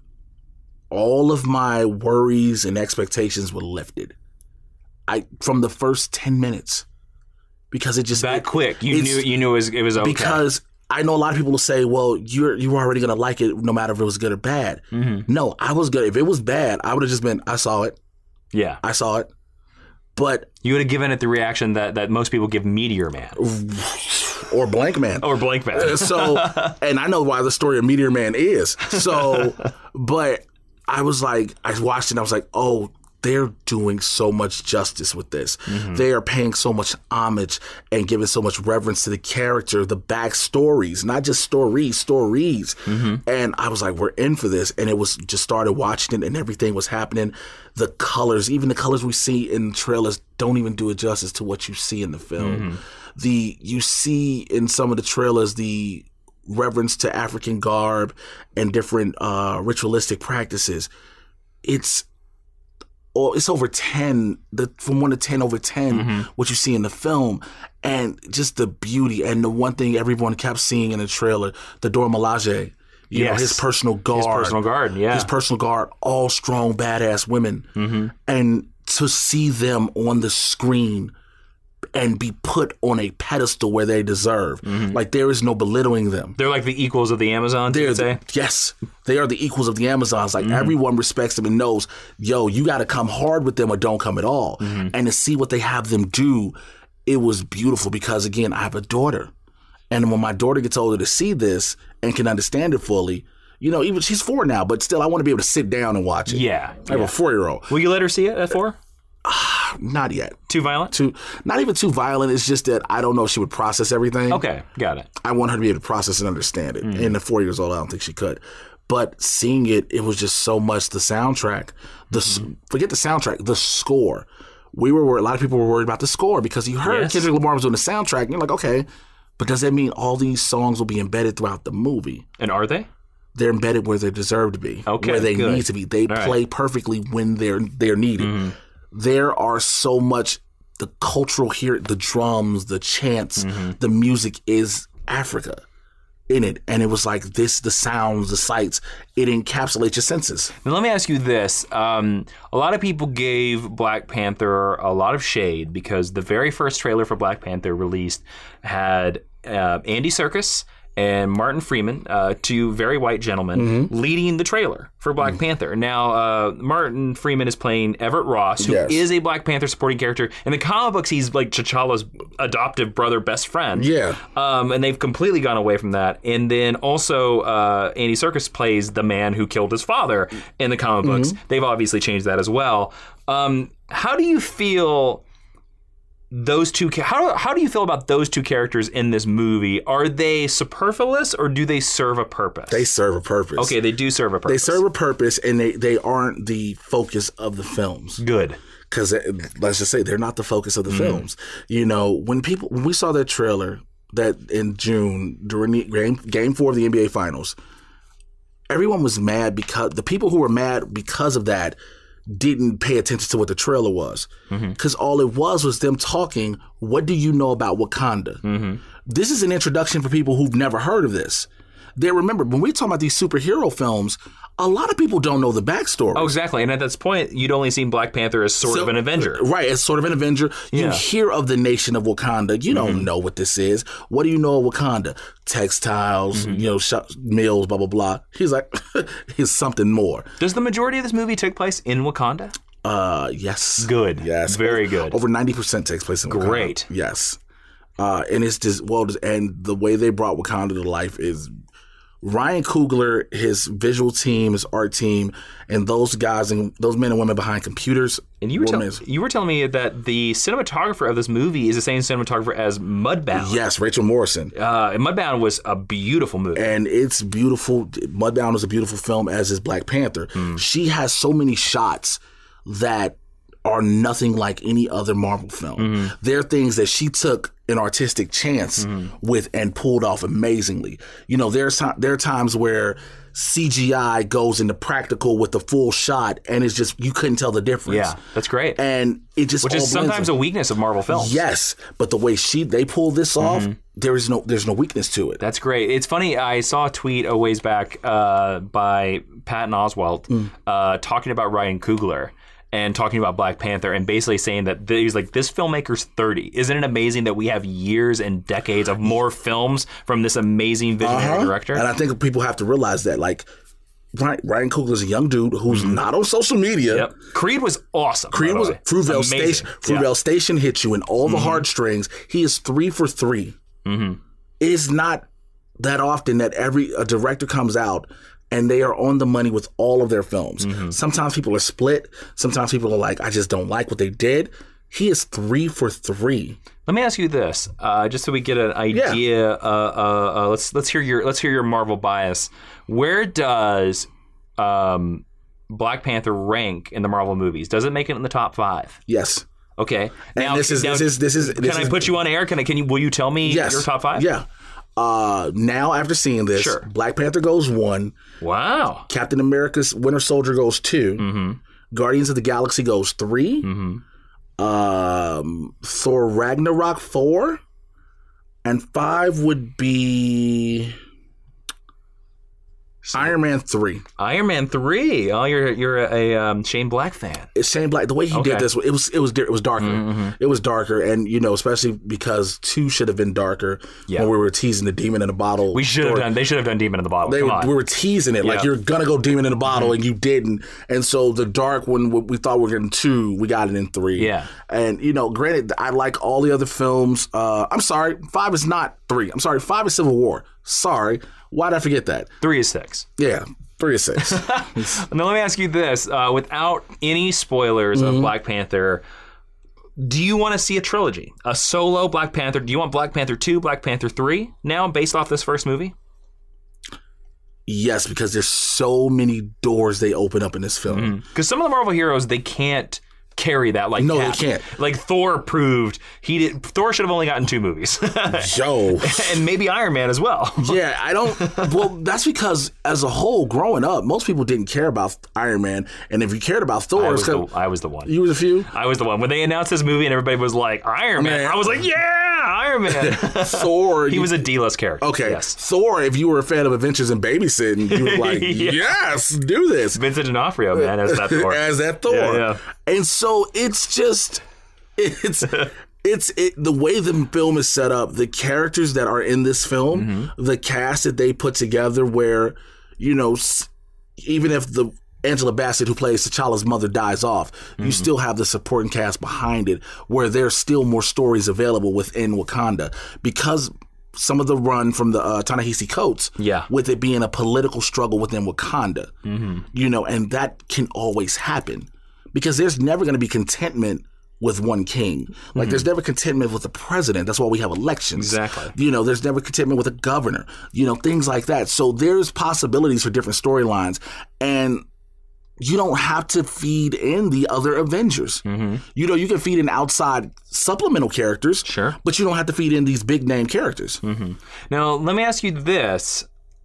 all of my worries and expectations were lifted. From the first 10 minutes. Because it just... That quick. You knew it was okay. Because I know a lot of people will say, well, you were already going to like it no matter if it was good or bad. No, I was good. If it was bad, I would have just been, I saw it. Yeah. I saw it. But you would have given it the reaction that most people give Meteor Man. Or Blank Man. And I know why the story of Meteor Man is. So, but I was like, I watched it and I was like, oh, they're doing so much justice with this. They are paying so much homage and giving so much reverence to the character, the backstories, not just stories. And I was like, we're in for this. And it was just started watching it and everything was happening. The colors, even the colors we see in trailers don't even do it justice to what you see in the film. You see in some of the trailers, the reverence to African garb and different ritualistic practices. It's over 10, from 1 to 10 over 10, what you see in the film, and just the beauty. And the one thing everyone kept seeing in the trailer, the Dora Milaje, you know, his personal guard. His personal guard, all strong, badass women. And to see them on the screen and be put on a pedestal where they deserve. Like, there is no belittling them. They're like the equals of the Amazon, you'd say? Yes. They are the equals of the Amazons. Like, everyone respects them and knows, yo, you got to come hard with them or don't come at all. And to see what they have them do, it was beautiful because, again, I have a daughter. And when my daughter gets older to see this and can understand it fully, you know, even she's 4 now, but still I want to be able to sit down and watch it. Yeah. I have a 4-year-old. Will you let her see it at 4? Not yet. Too violent? Not even too violent. It's just that I don't know if she would process everything. Okay, got it. I want her to be able to process and understand it. And at 4 years old, I don't think she could. But seeing it, it was just so much. The soundtrack, forget the soundtrack, the score. A lot of people were worried about the score because you heard Kendrick Lamar was doing the soundtrack, and you're like, okay, but does that mean all these songs will be embedded throughout the movie? And are they? They're embedded where they deserve to be, where they need to be. They play perfectly when they're needed. There are so much, the cultural here, the drums, the chants, the music is Africa in it. And it was like this, the sounds, the sights, it encapsulates your senses. Now, let me ask you this. A lot of people gave Black Panther a lot of shade because the very first trailer for Black Panther released had Andy Serkis and Martin Freeman, 2 very white gentlemen, leading the trailer for Black Panther. Now, Martin Freeman is playing Everett Ross, who is a Black Panther supporting character. In the comic books, he's like T'Challa's adoptive brother, best friend. Yeah. And they've completely gone away from that. And then also, Andy Serkis plays the man who killed his father in the comic books. They've obviously changed that as well. How do you feel... How do you feel about those 2 characters in this movie? Are they superfluous or do they serve a purpose? They serve a purpose. Okay, they do serve a purpose. They serve a purpose, and they aren't the focus of the films. Good. Because let's just say they're not the focus of the films. You know, when we saw that trailer that in June during the game 4 of the NBA Finals, everyone was mad because the people who were mad because of that didn't pay attention to what the trailer was. Because all it was them talking, what do you know about Wakanda? This is an introduction for people who've never heard of this. Remember, when we talk about these superhero films, a lot of people don't know the backstory. Oh, exactly. And at this point, you'd only seen Black Panther as sort of an Avenger. Right, as sort of an Avenger. You hear of the nation of Wakanda. You don't know what this is. What do you know of Wakanda? Textiles, mills, blah, blah, blah. He's like, here's something more. Does the majority of this movie take place in Wakanda? Yes. Good. Yes. Very good. Over 90% takes place in Wakanda. Great. Yes. And it's just, and the way they brought Wakanda to life is Ryan Coogler, his visual team, his art team, and those guys and those men and women behind computers. And you were telling me that the cinematographer of this movie is the same cinematographer as Mudbound. Yes, Rachel Morrison. And Mudbound was a beautiful movie. And it's beautiful. Mudbound is a beautiful film, as is Black Panther. She has so many shots that are nothing like any other Marvel film. There are things that she took an artistic chance with and pulled off amazingly. You know, there are times where CGI goes into practical with the full shot, and it's just, you couldn't tell the difference. Yeah, that's great. And it just which is sometimes a weakness of Marvel films. Yes, but the way they pulled this off, there's no weakness to it. That's great. It's funny. I saw a tweet a ways back by Patton Oswalt talking about Ryan Coogler and talking about Black Panther and basically saying that he's like, this filmmaker's 30. Isn't it amazing that we have years and decades of more films from this amazing visionary director? And I think people have to realize that, like, Ryan Coogler's a young dude who's not on social media. Yep. Creed was awesome. Creed was Fruitvale Station. Fruitvale Station hit you in all the heartstrings. He is 3 for 3. It is not that often that a director comes out and they are on the money with all of their films. Sometimes people are split. Sometimes people are like, I just don't like what they did. He is 3 for 3. Let me ask you this, just so we get an idea. Let's hear your Marvel bias. Where does Black Panther rank in the Marvel movies? Does it make it in the top 5? Yes. Okay. Now, this is. Can I put you on air? Will you tell me your top 5? Yeah. Now after seeing this, Sure. Black Panther goes 1. Wow. Captain America's Winter Soldier goes 2. Mm-hmm. Guardians of the Galaxy goes 3. Mm-hmm. Thor Ragnarok 4, and 5 would be Iron Man 3. Iron Man 3. Oh, you're a Shane Black fan. It's Shane Black. The way he did this, it was darker. Mm-hmm. It was darker, and especially because 2 should have been darker. Yeah. When we were teasing the Demon in a Bottle. They should have done Demon in the Bottle. Come on. We were teasing it like you're gonna go Demon in a Bottle, and you didn't. And so the dark one, we thought we were getting 2, we got it in 3. Yeah. And granted, I like all the other films. I'm sorry, 5 is not 3. I'm sorry, 5 is Civil War. Sorry. Why did I forget that? 3 is 6. Yeah, 3 is 6. Now let me ask you this: without any spoilers of Black Panther, do you want to see a trilogy, a solo Black Panther? Do you want Black Panther 2, Black Panther 3 now, based off this first movie? Yes, because there's so many doors they open up in this film. Because some of the Marvel heroes, they can't carry that like No, Cap. they can't. Like Thor proved Thor should have only gotten 2 movies. Yo. And maybe Iron Man as well. Yeah, I don't. Well, that's because as a whole, growing up, most people didn't care about Iron Man, and if you cared about Thor, I was the one. You were the few. I was the one when they announced this movie and everybody was like Iron Man. I was like, yeah, Iron Man. Thor. He was a D-list character. Okay. Yes. Thor. If you were a fan of Adventures in Babysitting, you were like, yes, do this. Vincent D'Onofrio, man, as that Thor. As that Thor. Yeah. And so it's just the way the film is set up, the characters that are in this film, the cast that they put together, where even if the Angela Bassett, who plays T'Challa's mother, dies off, you still have the supporting cast behind it, where there's still more stories available within Wakanda, because some of the run from the Ta-Nehisi Coates, with it being a political struggle within Wakanda, and that can always happen. Because there's never going to be contentment with one king. Like, there's never contentment with the president. That's why we have elections. Exactly. There's never contentment with a governor. Things like that. So there's possibilities for different storylines. And you don't have to feed in the other Avengers. You can feed in outside supplemental characters. Sure. But you don't have to feed in these big name characters. Now, let me ask you this.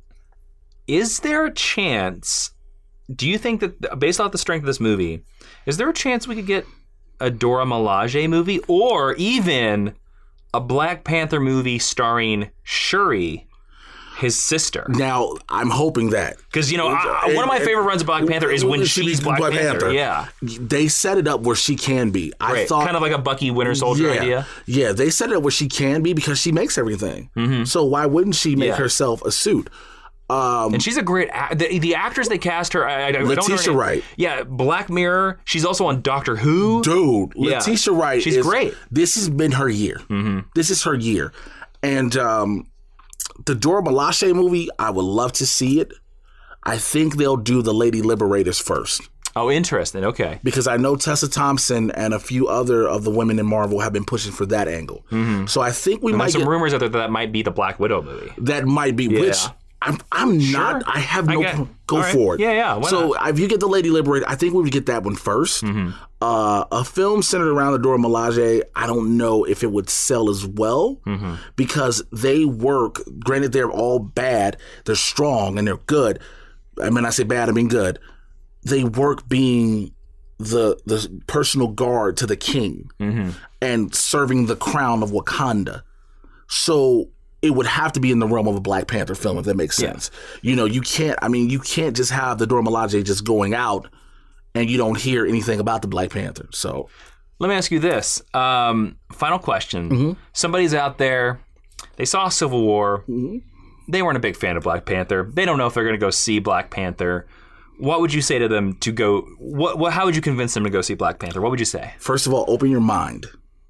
Is there a chance... Do you think that, based off the strength of this movie, is there a chance we could get a Dora Milaje movie, or even a Black Panther movie starring Shuri, his sister? Now, I'm hoping that. Because, one of my favorite runs of Black Panther is when she's Black Panther. Yeah. They set it up where she can be. I thought kind of like a Bucky Winter Soldier idea. Yeah, they set it up where she can be because she makes everything. So why wouldn't she make herself a suit? And she's a great the actress they cast her. Letitia Wright. Yeah, Black Mirror. She's also on Doctor Who. Dude, Letitia Wright. She's great. This has been her year. This is her year. And the Dora Milaje movie, I would love to see it. I think they'll do the Lady Liberators first. Oh, interesting. Okay. Because I know Tessa Thompson and a few other of the women in Marvel have been pushing for that angle. So I think we might get some rumors out there that might be the Black Widow movie. That might be, which... I'm not. I have no. Go for it. Yeah. So if you get the Lady Liberator, I think we would get that one first. A film centered around the Dora Milaje, I don't know if it would sell as well because they work. Granted, they're all bad. They're strong and they're good. I mean, I say bad, I mean good. They work being the personal guard to the king and serving the crown of Wakanda. So it would have to be in the realm of a Black Panther film, if that makes sense. You can't just have the Dora Milaje just going out and you don't hear anything about the Black Panther. So let me ask you this. Final question. Somebody's out there, they saw Civil War. They weren't a big fan of Black Panther. They don't know if they're going to go see Black Panther. What would you say to them to go? How would you convince them to go see Black Panther? What would you say? First of all, open your mind.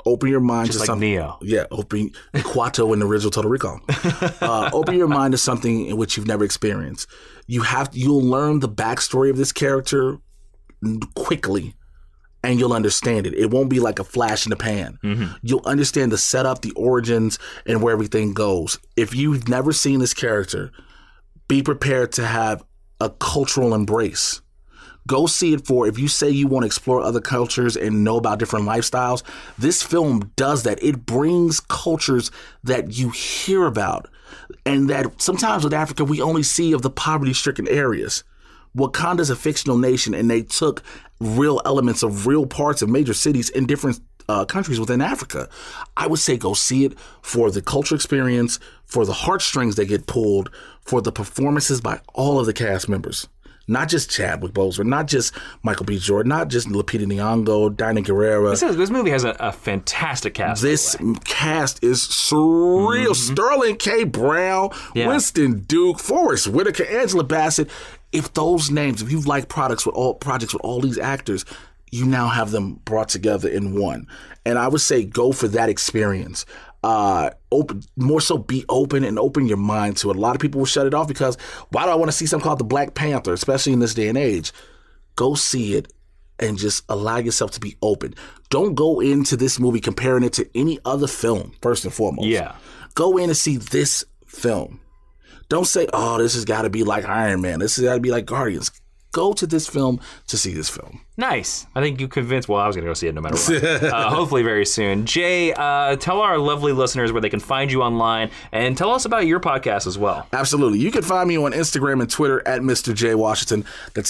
Open your mind Just to like something. Neo. Yeah, open Quato in the original Total Recall. Open your mind to something in which you've never experienced. You'll learn the backstory of this character quickly, and you'll understand it. It won't be like a flash in the pan. You'll understand the setup, the origins, and where everything goes. If you've never seen this character, be prepared to have a cultural embrace. Go see it for, if you say you want to explore other cultures and know about different lifestyles, this film does that. It brings cultures that you hear about and that sometimes with Africa, we only see of the poverty-stricken areas. Wakanda's a fictional nation, and they took real elements of real parts of major cities in different countries within Africa. I would say go see it for the culture experience, for the heartstrings that get pulled, for the performances by all of the cast members. Not just Chadwick Boseman, not just Michael B. Jordan, not just Lupita Nyong'o, Diana Guerrera. This movie has a fantastic cast. This cast is surreal. Sterling K. Brown, Winston Duke, Forrest Whitaker, Angela Bassett. If those names, if you've liked projects with all these actors, you now have them brought together in one. And I would say go for that experience. More so be open and open your mind to it. A lot of people will shut it off because why do I want to see something called the Black Panther, especially in this day and age? Go see it and just allow yourself to be open. Don't go into this movie comparing it to any other film, first and foremost. Yeah. Go in and see this film. Don't say, oh, this has got to be like Iron Man. This has got to be like Guardians. Go to this film to see this film. Nice. I think you convinced. Well, I was going to go see it no matter what. Hopefully very soon. Jay, tell our lovely listeners where they can find you online, and tell us about your podcast as well. Absolutely. You can find me on Instagram and Twitter at Mr. J Washington. That's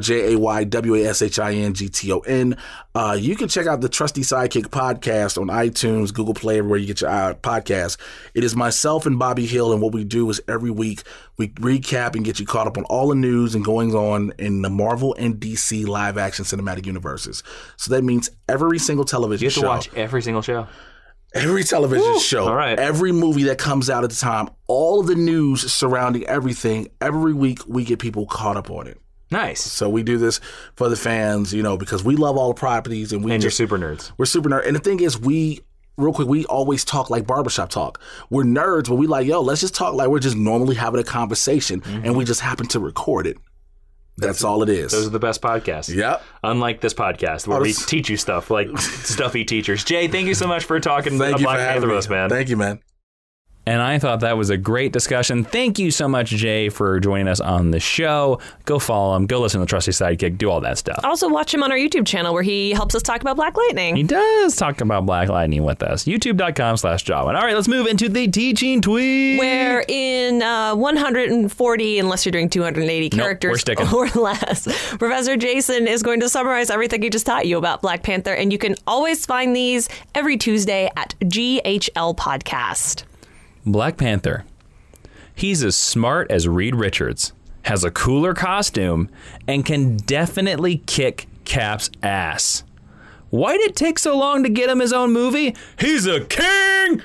MrJaywashington. You can check out the Trusty Sidekick podcast on iTunes, Google Play, everywhere you get your podcast. It is myself and Bobby Hill, and what we do is every week we recap and get you caught up on all the news and goings on in the Marvel and DC live action cinematic universes. So that means every single television show. You have to watch every single show. Every television show, all right. Every movie that comes out at the time, all of the news surrounding everything, every week we get people caught up on it. Nice. So we do this for the fans, because we love all the properties. And you're super nerds. We're super nerds. And the thing is, we always talk like barbershop talk. We're nerds, but we like, let's just talk like we're just normally having a conversation, and we just happen to record it. That's all it is. Those are the best podcasts. Yep. Unlike this podcast where we teach you stuff like stuffy teachers. Jay, thank you so much for talking about Black Panther with us, man. Thank you, man. And I thought that was a great discussion. Thank you so much, Jay, for joining us on the show. Go follow him. Go listen to the Trusty Sidekick. Do all that stuff. Also, watch him on our YouTube channel where he helps us talk about Black Lightning. He does talk about Black Lightning with us. YouTube.com/Jawin. All right, let's move into the teaching tweet. Where in 140, unless you're doing 280 characters we're sticking. or less, Professor Jason is going to summarize everything he just taught you about Black Panther. And you can always find these every Tuesday at GHL Podcast. Black Panther. He's as smart as Reed Richards, has a cooler costume, and can definitely kick Cap's ass. Why did it take so long to get him his own movie? He's a king!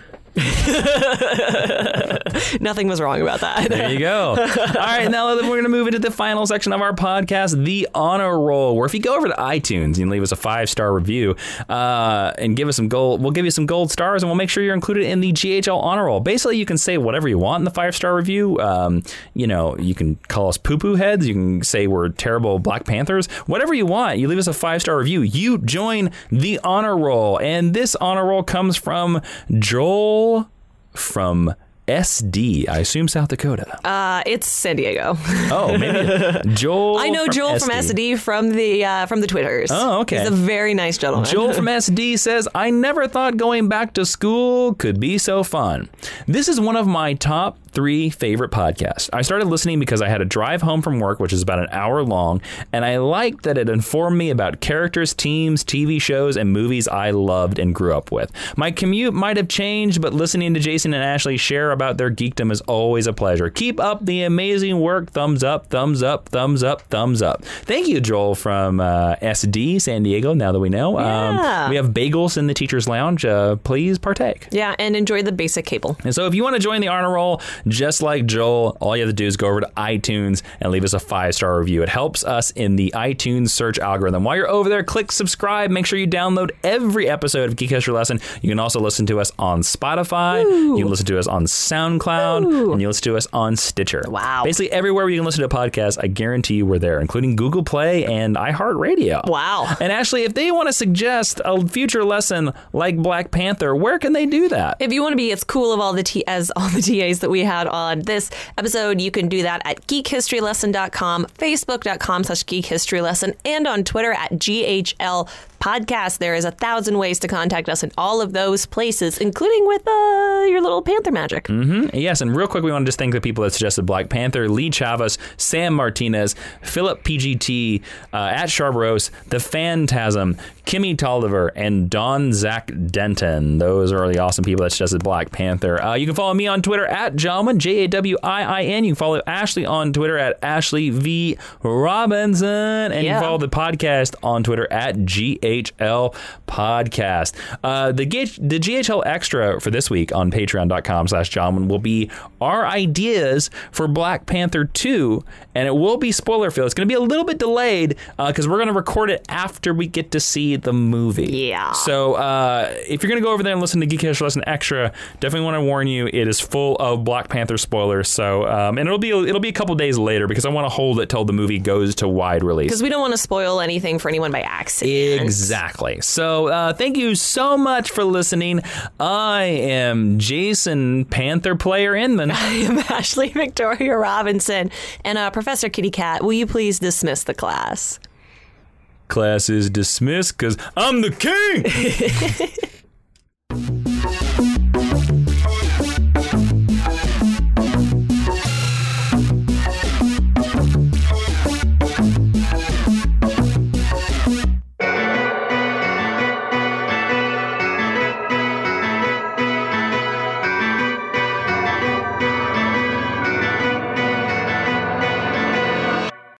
Nothing was wrong about that. There you go. All right, now we're going to move into the final section of our podcast, the honor roll, where if you go over to iTunes and leave us a 5-star review and give us some gold, we'll give you some gold stars and we'll make sure you're included in the GHL honor roll. Basically, you can say whatever you want in the 5-star review. You can call us poo-poo heads. You can say we're terrible Black Panthers. Whatever you want. You leave us a 5-star review. You join the honor roll. And this honor roll comes from Joel from SD, I assume South Dakota. It's San Diego. Oh, maybe Joel. I know Joel from SD from the Twitters. Oh, okay. He's a very nice gentleman. Joel from SD says, I never thought going back to school could be so fun. This is one of my top 3 favorite podcasts. I started listening because I had a drive home from work, which is about an hour long, and I liked that it informed me about characters, teams, TV shows, and movies I loved and grew up with. My commute might have changed, but listening to Jason and Ashley share about their geekdom is always a pleasure. Keep up the amazing work. Thumbs up, thumbs up, thumbs up, thumbs up. Thank you, Joel from SD, San Diego, now that we know. Yeah. We have bagels in the Teacher's Lounge. Please partake. Yeah, and enjoy the basic cable. And so if you want to join the honor roll, just like Joel, all you have to do is go over to iTunes and leave us a 5-star review. It helps us in the iTunes search algorithm. While you're over there, click subscribe. Make sure you download every episode of Geek History Lesson. You can also listen to us on Spotify. You can listen to us on SoundCloud. And you listen to us on Stitcher. Wow. Basically, everywhere where you can listen to a podcast, I guarantee you we're there, including Google Play and iHeartRadio. Wow. And Ashley, if they want to suggest a future lesson like Black Panther, where can they do that? If you want to be as cool of all the TAs that we had on this episode, you can do that at geekhistorylesson.com, facebook.com/geekhistorylesson, and on Twitter at GHL Podcast. There is 1,000 ways to contact us in all of those places, including with your little Panther magic. Mm-hmm. Yes, and real quick, we want to just thank the people that suggested Black Panther: Lee Chavez, Sam Martinez, Philip PGT, at Sharbaros, The Phantasm, Kimmy Tolliver, and Don Zach Denton. Those are the awesome people that suggested Black Panther. You can follow me on Twitter at Jawin, JAWIIN. You can follow Ashley on Twitter at Ashley V. Robinson. And you can follow the podcast on Twitter at GHL Podcast. The GHL Extra for this week on patreon.com/Jawin will be our ideas for Black Panther 2, and it will be spoiler filled. It's going to be a little bit delayed because we're going to record it after we get to see the movie. Yeah. So if you're going to go over there and listen to Geek History Lesson Extra, definitely want to warn you, it is full of Black Panther spoilers. So and it'll be a couple days later because I want to hold it till the movie goes to wide release. Because we don't want to spoil anything for anyone by accident. Exactly. So thank you so much for listening. I am Jason Panther Player Inman. I am Ashley Victoria Robinson. And Professor Kitty Cat, will you please dismiss the class? Class is dismissed because I'm the king.